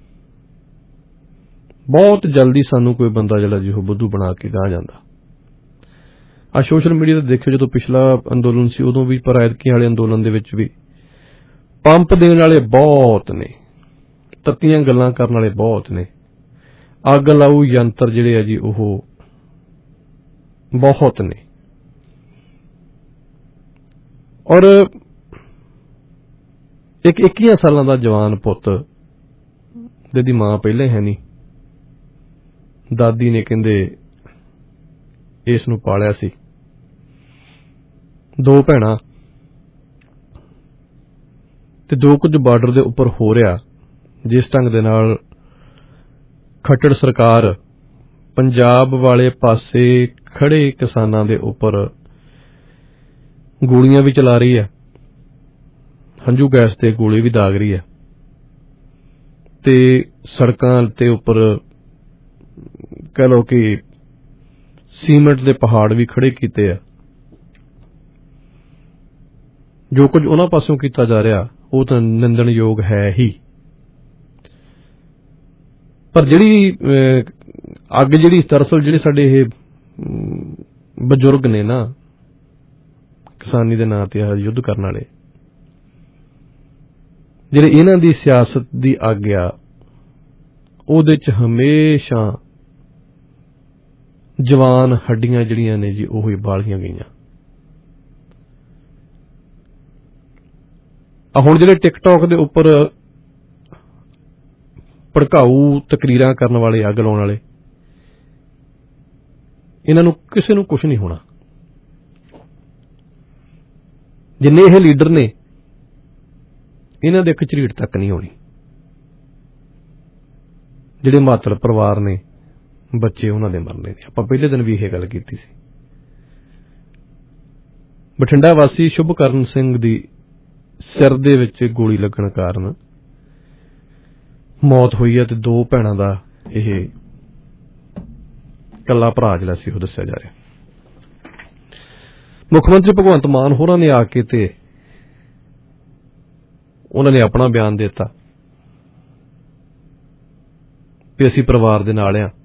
ਬਹੁਤ ਜਲਦੀ ਸਾਨੂੰ ਕੋਈ ਬੰਦਾ ਜਿਹੜਾ ਜੀ ਉਹ ਬੁੱਧੂ ਬਣਾ ਕੇ ਗਾਹ ਜਾਂਦਾ। ਆ ਸੋਸ਼ਲ ਮੀਡੀਆ ਤੇ ਦੇਖਿਓ, ਜਦੋਂ ਪਿਛਲਾ ਅੰਦੋਲਨ ਸੀ ਉਦੋਂ ਵੀ, ਪਰ ਐਤਕੀ ਵਾਲੇ ਅੰਦੋਲਨ ਦੇ ਵਿੱਚ ਵੀ ਪੰਪ ਦੇਣ ਵਾਲੇ ਬਹੁਤ ਨੇ, ਤੱਤੀਆਂ ਗੱਲਾਂ ਕਰਨ ਵਾਲੇ ਬਹੁਤ ਨੇ, ਅੱਗ ਲਾਊ ਯੰਤਰ ਜਿਹੜੇ ਆ ਜੀ ਉਹ ਬਹੁਤ ਨੇ। ਔਰ ਇੱਕ 21 ਸਾਲਾਂ ਦਾ ਜਵਾਨ ਪੁੱਤ, ਜਿਹਦੀ ਮਾਂ ਪਹਿਲਾਂ ਹੈ ਨਹੀਂ, ਦਾਦੀ ਨੇ ਕਹਿੰਦੇ ਇਸ ਨੂੰ ਪਾਲਿਆ ਸੀ, 2 ਭੈਣਾਂ, ਤੇ ਜੋ ਕੁਝ ਬਾਰਡਰ ਦੇ ਉੱਪਰ ਹੋ ਰਿਹਾ, ਜਿਸ ਢੰਗ ਦੇ ਨਾਲ ਖੱਟੜ ਸਰਕਾਰ ਪੰਜਾਬ ਵਾਲੇ ਪਾਸੇ ਖੜੇ ਕਿਸਾਨਾਂ ਦੇ ਉੱਪਰ ਗੋਲੀਆਂ ਵੀ ਚਲਾ ਰਹੀ ਹੈ, ਹੰਝੂ ਗੈਸ ਤੇ ਗੋਲੀ ਵੀ ਦਾਗ ਰਹੀ ਹੈ, ਤੇ ਸੜਕਾਂ ਤੇ ਉੱਪਰ ਕਹਿ ਲਓ ਕਿ ਸੀਮੈਂਟ ਦੇ ਪਹਾੜ ਵੀ ਖੜੇ ਕੀਤੇ ਆ। ਜੋ ਕੁਝ ਉਹਨਾਂ ਪਾਸੋਂ ਕੀਤਾ ਜਾ ਰਿਹਾ ਉਹ ਤਾਂ ਨਿੰਦਣਯੋਗ ਹੈ ਹੀ। ਪਰ ਜਿਹੜੀ ਅੱਗ, ਜਿਹੜੀ ਦਰਅਸਲ ਜਿਹੜੇ ਸਾਡੇ ਇਹ ਬਜ਼ੁਰਗ ਨੇ ਨਾ, ਕਿਸਾਨੀ ਦੇ ਨਾਂ ਤੇ ਯੁੱਧ ਕਰਨ ਵਾਲੇ, ਜਿਹੜੇ ਇਹਨਾਂ ਦੀ ਸਿਆਸਤ ਦੀ ਅੱਗ ਆ, ਉਹਦੇ ਚ ਹਮੇਸ਼ਾ ਜਵਾਨ ਹੱਡੀਆਂ ਜਿਹੜੀਆਂ ਨੇ ਜੀ ਉਹ ਹੀ ਬਾਲੀਆਂ ਗਈਆਂ। ਹੁਣ ਜਿਹੜੇ ਟਿਕਟੌਕ ਦੇ ਉੱਪਰ ਭੜਕਾਊ ਤਕਰੀਰਾਂ ਕਰਨ ਵਾਲੇ, ਅੱਗ ਲਾਉਣ ਵਾਲੇ, ਇਹਨਾਂ ਨੂੰ ਕਿਸੇ ਨੂੰ ਕੁਝ ਨਹੀਂ ਹੋਣਾ। ਜਿੰਨੇ ਇਹ ਲੀਡਰ ਨੇ, ਇਹਨਾਂ ਦੇ ਇੱਕ ਝਰੀਟ ਤੱਕ ਨਹੀਂ ਹੋਣੀ। ਜਿਹੜੇ ਮਾਤੜ ਪਰਿਵਾਰ ਨੇ, ਬੱਚੇ ਉਹਨਾਂ ਦੇ ਮਰਨੇ ਨੇ। ਆਪਾਂ ਪਹਿਲੇ ਦਿਨ ਵੀ ਇਹ ਗੱਲ ਕੀਤੀ ਸੀ। ਬਠਿੰਡਾ ਵਾਸੀ ਸ਼ੁਭਕਰਨ ਸਿੰਘ ਦੀ ਸਿਰ ਦੇ ਵਿੱਚ ਗੋਲੀ ਲੱਗਣ ਕਾਰਨ ਮੌਤ ਹੋਈ ਹੈ ਤੇ 2 ਭੈਣਾਂ ਦਾ ਇਹ ਇਕੱਲਾ ਭਰਾ ਜਿਹੜਾ ਸੀ ਉਹ ਦੱਸਿਆ ਜਾ ਰਿਹਾ। ਮੁੱਖ ਮੰਤਰੀ ਭਗਵੰਤ ਮਾਨ ਹੋਰਾਂ ਨੇ ਆ ਕੇ ਤੇ ਉਹਨਾਂ ਨੇ ਆਪਣਾ ਬਿਆਨ ਦੇ ਦਿੱਤਾ ਕਿ ਅਸੀਂ ਪਰਿਵਾਰ ਦੇ ਨਾਲ ਆ,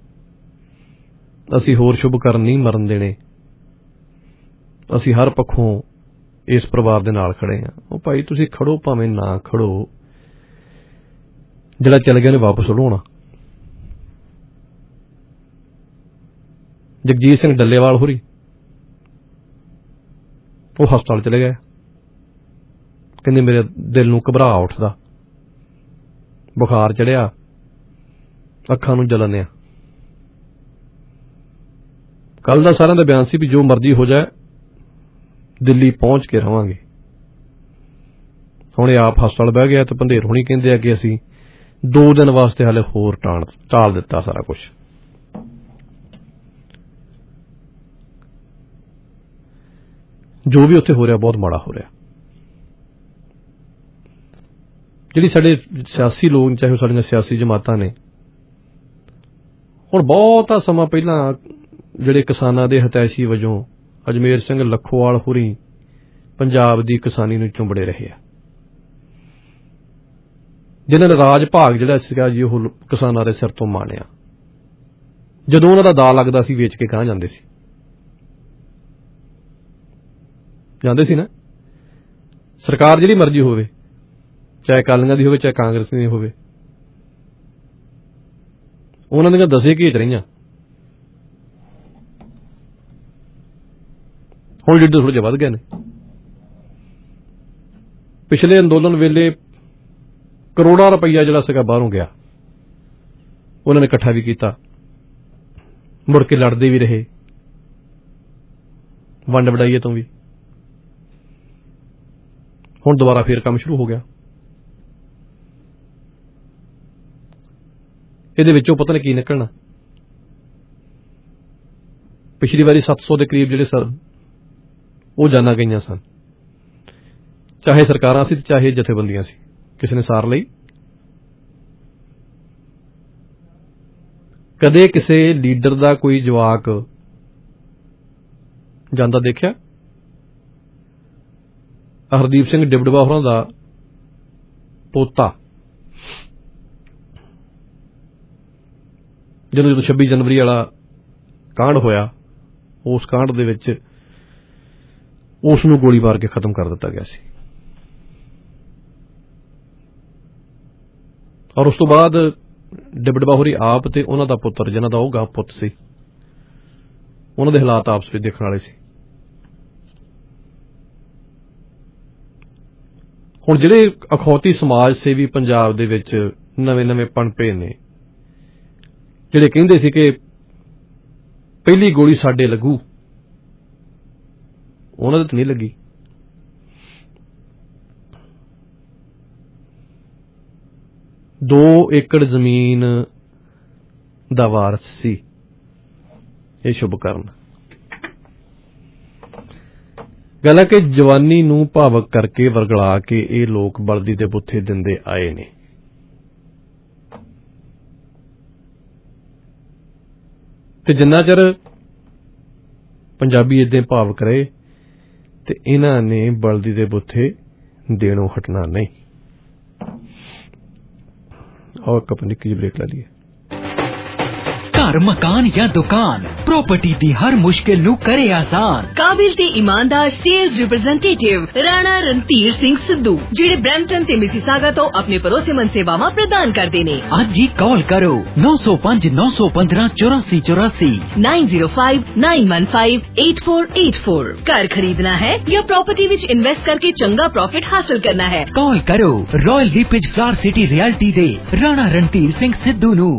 ਅਸੀਂ ਹੋਰ ਸ਼ੁਭਕਰਨ ਨਹੀਂ ਮਰਨ ਦੇਣੇ, ਅਸੀਂ ਹਰ ਪੱਖੋਂ ਇਸ ਪਰਿਵਾਰ ਦੇ ਨਾਲ ਖੜੇ ਆ। ਉਹ ਭਾਈ ਤੁਸੀਂ ਖੜੋ ਭਾਵੇਂ ਨਾ ਖੜੋ, ਜਿਹੜਾ ਚੱਲ ਗਿਆ ਨੇ ਵਾਪਸ ਲਾਉਣਾ। ਜਗਜੀਤ ਸਿੰਘ ਡੱਲੇਵਾਲ ਹੋਰੀ ਉਹ ਹਸਪਤਾਲ ਚਲੇ ਗਏ, ਕਹਿੰਦੇ ਮੇਰੇ ਦਿਲ ਨੂੰ ਘਬਰਾ ਉੱਠਦਾ, ਬੁਖਾਰ ਚੜਿਆ, ਅੱਖਾਂ ਨੂੰ ਜਲਨ ਆ। ਕੱਲ ਦਾ ਸਾਰਿਆਂ ਦਾ ਬਿਆਨ ਸੀ ਵੀ ਜੋ ਮਰਜ਼ੀ ਹੋ ਜਾਏ ਦਿੱਲੀ ਪਹੁੰਚ ਕੇ ਰਵਾਂਗੇ। ਹੁਣ ਇਹ ਆਪ ਹਸਪਤਾਲ ਬਹਿ ਗਿਆ ਤੇ ਭੰਦੇਰ ਹੋਣੀ ਕਹਿੰਦੇ ਆ ਕਿ ਅਸੀਂ 2 ਦਿਨ ਵਾਸਤੇ ਹਾਲੇ ਹੋਰ ਟਾਲ ਦਿੱਤਾ ਸਾਰਾ ਕੁਝ। ਜੋ ਵੀ ਉੱਥੇ ਹੋ ਰਿਹਾ ਬਹੁਤ ਮਾੜਾ ਹੋ ਰਿਹਾ। ਜਿਹੜੀ ਸਾਡੇ ਸਿਆਸੀ ਲੋਕ, ਚਾਹੇ ਸਾਡੀਆਂ ਸਿਆਸੀ ਜਮਾਤਾਂ ਨੇ, ਹੁਣ ਬਹੁਤਾ ਸਮਾਂ ਪਹਿਲਾਂ ਜਿਹੜੇ ਕਿਸਾਨਾਂ ਦੇ ਹਿਤੈਸ਼ੀ ਵਜੋਂ ਅਜਮੇਰ ਸਿੰਘ ਲੱਖੋਵਾਲ ਹੋਰੀ ਪੰਜਾਬ ਦੀ ਕਿਸਾਨੀ ਨੂੰ ਚੁੰਬੜੇ ਰਹੇ ਆ, ਜਿਨ੍ਹਾਂ ਨੇ ਰਾਜ ਭਾਗ ਜਿਹੜਾ ਸੀਗਾ ਜੀ ਉਹ ਕਿਸਾਨਾਂ ਦੇ ਸਿਰ ਤੋਂ ਮਾਣਿਆ। ਜਦੋਂ ਉਹਨਾਂ ਦਾ ਦਾ ਲੱਗਦਾ ਸੀ ਵੇਚ ਕੇ ਗਾਂਹ ਜਾਂਦੇ ਸੀ ਨਾ। ਸਰਕਾਰ ਜਿਹੜੀ ਮਰਜ਼ੀ ਹੋਵੇ, ਚਾਹੇ ਅਕਾਲੀਆਂ ਦੀ ਹੋਵੇ ਚਾਹੇ ਕਾਂਗਰਸ ਦੀ ਹੋਵੇ, ਉਹਨਾਂ ਦੀਆਂ ਦਸੇ ਘੇਚ ਰਹੀਆਂ। ਹੁਣ ਲੀਡਰ ਥੋੜ੍ਹੇ ਜਿਹੇ ਵੱਧ ਗਏ ਨੇ। ਪਿਛਲੇ ਅੰਦੋਲਨ ਵੇਲੇ ਕਰੋੜਾਂ ਰੁਪਈਆ ਜਿਹੜਾ ਸੀਗਾ ਬਾਹਰੋਂ ਗਿਆ, ਉਹਨਾਂ ਨੇ ਇਕੱਠਾ ਵੀ ਕੀਤਾ, ਮੁੜ ਕੇ ਲੜਦੇ ਵੀ ਰਹੇ, ਵੰਡ ਵਡਾਈਏ ਤੋਂ ਵੀ। ਹੁਣ ਦੁਬਾਰਾ ਫੇਰ ਕੰਮ ਸ਼ੁਰੂ ਹੋ ਗਿਆ। ਇਹਦੇ ਵਿੱਚੋਂ ਪਤਾ ਨਹੀਂ ਕੀ ਨਿਕਲਣਾ। ਪਿਛਲੀ ਵਾਰੀ 700 ਦੇ ਕਰੀਬ ਜਿਹੜੇ ਸਨ ਉਹ ਜਾਨਾਂ ਗਈਆਂ ਸਨ, ਚਾਹੇ ਸਰਕਾਰਾਂ ਸੀ ਚਾਹੇ ਜਥੇਬੰਦੀਆਂ ਸੀ, ਕਿਸੇ ਨੇ ਸਾਰ ਲਈ। ਕਦੇ ਕਿਸੇ ਲੀਡਰ ਦਾ ਕੋਈ ਜਵਾਕ ਜਾਂਦਾ ਦੇਖਿਆ? ਹਰਦੀਪ ਸਿੰਘ ਡਿਬਡਵਾ ਹੋਰਾਂ ਦਾ ਪੋਤਾ ਜਦੋਂ 26 ਜਨਵਰੀ ਵਾਲਾ ਕਾਂਡ ਹੋਇਆ, ਉਸ ਕਾਂਡ ਦੇ ਵਿੱਚ ਉਸ ਨੂੰ ਗੋਲੀ ਮਾਰ ਕੇ ਖਤਮ ਕਰ ਦਿੱਤਾ ਗਿਆ ਸੀ। ਔਰ ਉਸ ਤੋਂ ਬਾਅਦ ਡਿਬਡਵਾ ਹੋਰੀ ਆਪ ਤੇ ਉਹਨਾਂ ਦਾ ਪੁੱਤਰ, ਜਿਹਨਾਂ ਦਾ ਉਹ ਗਾਂ ਪੁੱਤ ਸੀ, ਉਹਨਾਂ ਦੇ ਹਾਲਾਤ ਆਪਸ ਵਿੱਚ ਦੇਖਣ ਵਾਲੇ ਸੀ। ਹੁਣ ਜਿਹੜੇ ਅਖੌਤੀ ਸਮਾਜ ਸੇਵੀ ਪੰਜਾਬ ਦੇ ਵਿੱਚ ਨਵੇਂ ਪਣਪੇ ਨੇ, ਜਿਹੜੇ ਕਹਿੰਦੇ ਸੀ ਕਿ ਪਹਿਲੀ ਗੋਲੀ ਸਾਡੇ ਲੱਗੂ, ਉਹਨਾਂ ਦੇ ਤਾਂ ਨਹੀਂ ਲੱਗੀ। ਦੋ ਏਕੜ ਜ਼ਮੀਨ ਦਾ ਵਾਰਸ ਸੀ ਇਹ ਸ਼ੁਭਕਰਨ। ਗੱਲ ਹੈ ਕਿ ਜਵਾਨੀ ਨੂੰ ਭਾਵਕ ਕਰਕੇ ਵਰਗਲਾ ਕੇ ਇਹ ਲੋਕ ਬਲਦੀ ਦੇ ਬੁੱਥੇ ਦਿੰਦੇ ਆਏ ਨੇ। ਤੇ ਜਿੰਨਾ ਚਿਰ ਪੰਜਾਬੀ ਏਦਾਂ ਭਾਵਕ ਰਹੇ ਤੇ ਇਹਨਾਂ ਨੇ ਬਲਦੀ ਦੇ ਬੁੱਥੇ ਦੇਣੋਂ ਹਟਣਾ ਨਹੀਂ। और अपनी की ब्रेक ला लिए। घर मकान या दुकान प्रॉपर्टी दी हर मुश्किल नू करे आसान। काबिल ते ईमानदार सेल्स रिप्रेजेंटेटिव राणा रणधीर सिंह सिद्धू जिहड़े ब्रैम्पटन ते मिसिसागा तो अपने भरोसेमंद सेवावां प्रदान करदे ने। अज ही कॉल करो 905 915 8484 905 915 8484। घर खरीदना है या प्रॉपर्टी विच इन्वेस्ट करके चंगा प्रॉफिट हासिल करना है, कॉल करो Royal LePage Flower City Realty दे राणा रणधीर सिंह सिद्धू नू।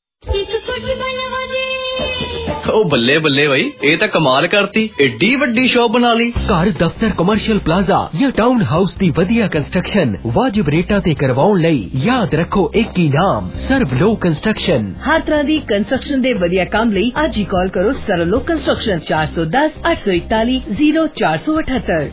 ओ बल्ले बल्ले भाई, ये तो कमाल करती, एडी वड्डी शॉप बना ली। घर दफ्तर कमर्शियल प्लाजा या टाउन हाउस दी वधिया कंस्ट्रक्शन वाजिब रेटा ते करवाउण लई याद रखो एक ही नाम, सर्वलो कंस्ट्रक्शन। हर तरह दी कंस्ट्रक्शन दे वधिया काम लई आज ही कॉल करो सर्वलो कंस्ट्रक्शन 410 841 0478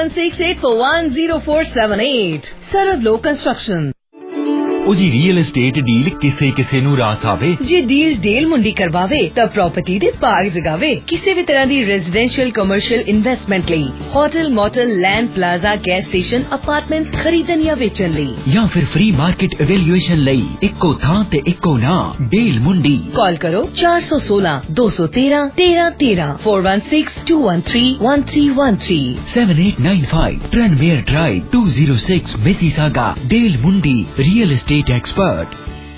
4168410478। सर्वलो कंस्ट्रक्शन। उजी रियल एस्टेट डील किसे किसे नू रास आवे। जे डील डेल मुंडी करवावे तब प्रॉपर्टी दे भाग जगावे। किसी भी तरह दी रेजिडेंशियल कमर्शियल इन्वेस्टमेंट लई hotel motel land plaza gas station apartments खरीदन या बेचन लई या फिर फ्री मार्केट एवेल्यूएशन लई इक्को थां ते इक्को ना डेल मुंडी। कॉल करो 416 213 1313 416 213 1313 7895 ट्रेनमेयर ड्राइव 206 मिसिसागा। डेल मुंडी रियल एस्टेट एक्सपर्ट।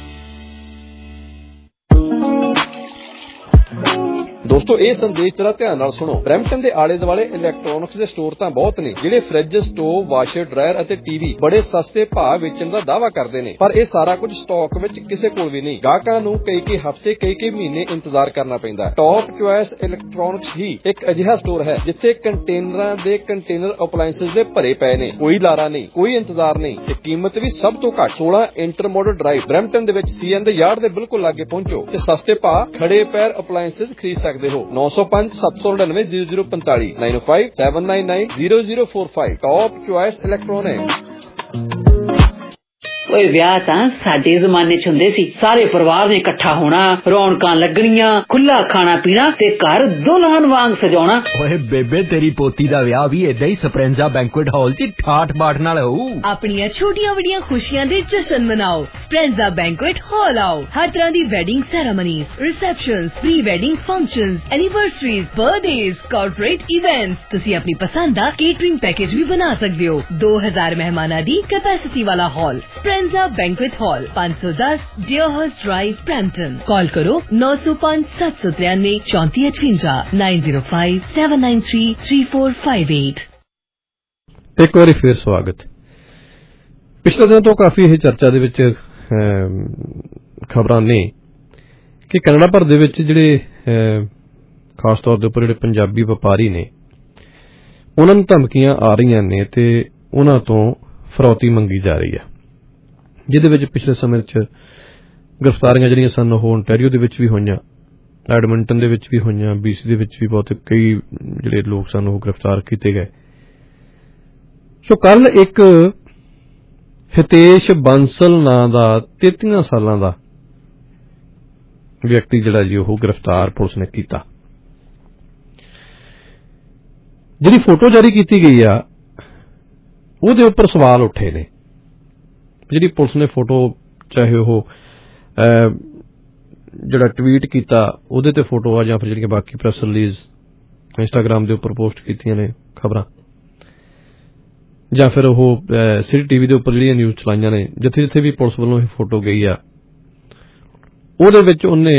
ਦੋਸਤੋ ਇਹ ਸੰਦੇਸ਼ ਜਰਾ ਧਿਆਨ ਨਾਲ ਸੁਣੋ। ਬਰੈਂਪਟਨ ਦੇ ਆਲੇ ਦੁਆਲੇ ਇਲੈਕਟ੍ਰੋਨਿਕਸ ਦੇ ਸਟੋਰ ਤਾਂ ਬਹੁਤ ਨੇ ਜਿਹੜੇ ਫ੍ਰਿਜ, ਸਟੋਵ, ਵਾਸ਼ਰ, ਡਰਾਇਰ ਅਤੇ ਟੀਵੀ ਬੜੇ ਸਸਤੇ ਭਾਅ ਵੇਚਣ ਦਾ ਦਾਅਵਾ ਕਰਦੇ ਨੇ, ਪਰ ਇਹ ਸਾਰਾ ਕੁਝ ਸਟਾਕ ਵਿੱਚ ਕਿਸੇ ਕੋਲ ਵੀ ਨਹੀਂ। ਗਾਹਕਾਂ ਨੂੰ ਕਈ ਹਫ਼ਤੇ ਕਈ ਮਹੀਨੇ ਇੰਤਜ਼ਾਰ ਕਰਨਾ ਪੈਂਦਾ। ਟੌਪ ਚੁਆਇਸ ਇਲੈਕਟ੍ਰੋਨਿਕਸ ਹੀ ਇੱਕ ਅਜਿਹਾ ਸਟੋਰ ਹੈ ਜਿੱਥੇ ਕੰਟੇਨਰਾਂ ਦੇ ਕੰਟੇਨਰ ਅਪਲਾਇੰਸਸ ਦੇ ਭਰੇ ਪਏ ਨੇ। ਕੋਈ ਲਾਰਾ ਨਹੀਂ, ਕੋਈ ਇੰਤਜ਼ਾਰ ਨਹੀਂ ਤੇ ਕੀਮਤ ਵੀ ਸਭ ਤੋਂ ਘੱਟ। 16 ਇੰਟਰਮੋਡਲ ਡਰਾਈਵ ਬਰੈਂਪਟਨ ਦੇ ਵਿੱਚ ਸੀਐਨ ਦੇ ਯਾਰਡ ਦੇ ਬਿਲਕੁਲ ਲਾਗੇ ਪਹੁੰਚੋ ਤੇ ਸਸਤੇ ਭਾਅ ਖੜੇ ਪੈਰ ਅਪਲਾਇੰਸਸ ਖਰੀਦ ਸਕਦੇ ਹੋ। 905 799 0045 905 799 0045। Top choice electronic. ਓਏ ਵਿਆਹ ਤਾਂ ਸਾਡੇ ਜ਼ਮਾਨੇ 'ਚ ਹੁੰਦੇ ਸੀ, ਸਾਰੇ ਪਰਿਵਾਰ ਨੇ ਇਕੱਠਾ ਹੋਣਾ, ਰੌਣਕਾਂ ਲੱਗਣੀਆਂ, ਖੁੱਲਾ ਖਾਣਾ ਪੀਣਾ ਤੇ ਘਰ ਦੁਲਹਨ ਵਾਂਗ ਸਜਾਉਣਾ। ਓਏ ਬੇਬੇ ਤੇਰੀ ਪੋਤੀ ਦਾ ਵਿਆਹ ਵੀ ਏਦਾਂ ਹੀ ਸਪਰੈਂਜਾ ਬੈਂਕੁਏਟ ਹਾਲ 'ਚ ਠਾਠ ਬਾਠ ਨਾਲ ਹੋਊ। ਆਪਣੀਆਂ ਛੋਟੀਆਂ ਵੱਡੀਆਂ ਖੁਸ਼ੀਆਂ ਦੇ ਜਸ਼ਨ ਮਨਾਓ, ਸਪਰੈਂਜਾ ਬੈਂਕੁਏਟ ਹਾਲ ਆਓ। ਹਰ ਤਰ੍ਹਾਂ ਦੀ wedding ceremonies, receptions, pre wedding functions, anniversaries, birthdays, corporate events, ਤੁਸੀਂ ਆਪਣੀ ਪਸੰਦ ਦਾ ਕੇਟਰਿੰਗ ਪੈਕੇਜ ਵੀ ਬਣਾ ਸਕਦੇ ਹੋ। 2000 ਮਹਿਮਾਨਾਂ ਦੀ ਕੈਪੈਸਿਟੀ ਵਾਲਾ hall, Speranza banquet hall, 510 Dearhurst drive, Brampton. Call ਕਰੋ 905 793 3458 905 793 3458। ਇੱਕ ਵਾਰੀ ਫੇਰ ਸਵਾਗਤ। ਪਿਛਲੇ ਦਿਨਾਂ ਤੋਂ ਕਾਫੀ ਇਹ ਚਰਚਾ ਦੇ ਵਿੱਚ ਖਬਰਾਂ ਨੇ ਕਿ ਕੈਨੇਡਾ ਭਰ ਦੇ ਵਿੱਚ ਜਿਹੜੇ ਖਾਸ ਤੌਰ ਦੇ ਉੱਪਰ ਜਿਹੜੇ ਪੰਜਾਬੀ ਵਪਾਰੀ ਨੇ ਉਹਨਾਂ ਨੂੰ ਧਮਕੀਆਂ ਆ ਰਹੀਆਂ ਨੇ ਤੇ ਉਹਨਾਂ ਤੋਂ ਫਰੌਤੀ ਮੰਗੀ ਜਾ ਰਹੀ ਹੈ, ਜਿਹਦੇ ਵਿੱਚ ਪਿਛਲੇ ਸਮੇਂ 'ਚ ਗ੍ਰਿਫਤਾਰੀਆਂ ਜਿਹੜੀਆਂ ਸਨ ਉਹ ਓਨਟਾਰੀਓ ਦੇ ਵਿੱਚ ਵੀ ਹੋਈਆਂ, ਐਡਮਿੰਟਨ ਦੇ ਵਿੱਚ ਵੀ ਹੋਈਆਂ, BC ਦੇ ਵਿੱਚ ਵੀ ਬਹੁਤ ਕਈ ਜਿਹੜੇ ਲੋਕ ਸਨ ਉਹ ਗ੍ਰਿਫਤਾਰ ਕੀਤੇ ਗਏ। ਸੋ ਕੱਲ ਇੱਕ ਹਿਤੇਸ਼ ਬੰਸਲ ਨਾਂ ਦਾ 33 ਸਾਲਾਂ ਦਾ ਵਿਅਕਤੀ ਜਿਹੜਾ ਜੀ ਉਹ ਗ੍ਰਿਫਤਾਰ ਪੁਲਿਸ ਨੇ ਕੀਤਾ। ਜਿਹੜੀ ਫੋਟੋ ਜਾਰੀ ਕੀਤੀ ਗਈ ਆ ਉਹਦੇ ਉੱਪਰ ਸਵਾਲ ਉੱਠੇ ਨੇ। ਜਿਹੜੀ ਪੁਲਿਸ ਨੇ ਫੋਟੋ, ਚਾਹੇ ਉਹ ਜਿਹੜਾ ਟਵੀਟ ਕੀਤਾ ਉਹਦੇ ਤੇ ਫੋਟੋ ਆ ਜਾਂ ਫਿਰ ਜਿਹੜੀਆਂ ਬਾਕੀ ਪ੍ਰੈਸ ਰਿਲੀਜ਼ ਇੰਸਟਾਗ੍ਰਾਮ ਦੇ ਉੱਪਰ ਪੋਸਟ ਕੀਤੀਆਂ ਨੇ ਖਬਰਾਂ, ਜਾਂ ਫਿਰ ਉਹ ਸਿਟੀ TV ਦੇ ਉੱਪਰ ਜਿਹੜੀਆਂ ਨਿਊਜ਼ ਚਲਾਈਆਂ ਨੇ, ਜਿੱਥੇ ਜਿੱਥੇ ਵੀ ਪੁਲਿਸ ਵੱਲੋਂ ਇਹ ਫੋਟੋ ਗਈ ਆ ਉਹਦੇ ਵਿੱਚ ਉਹਨੇ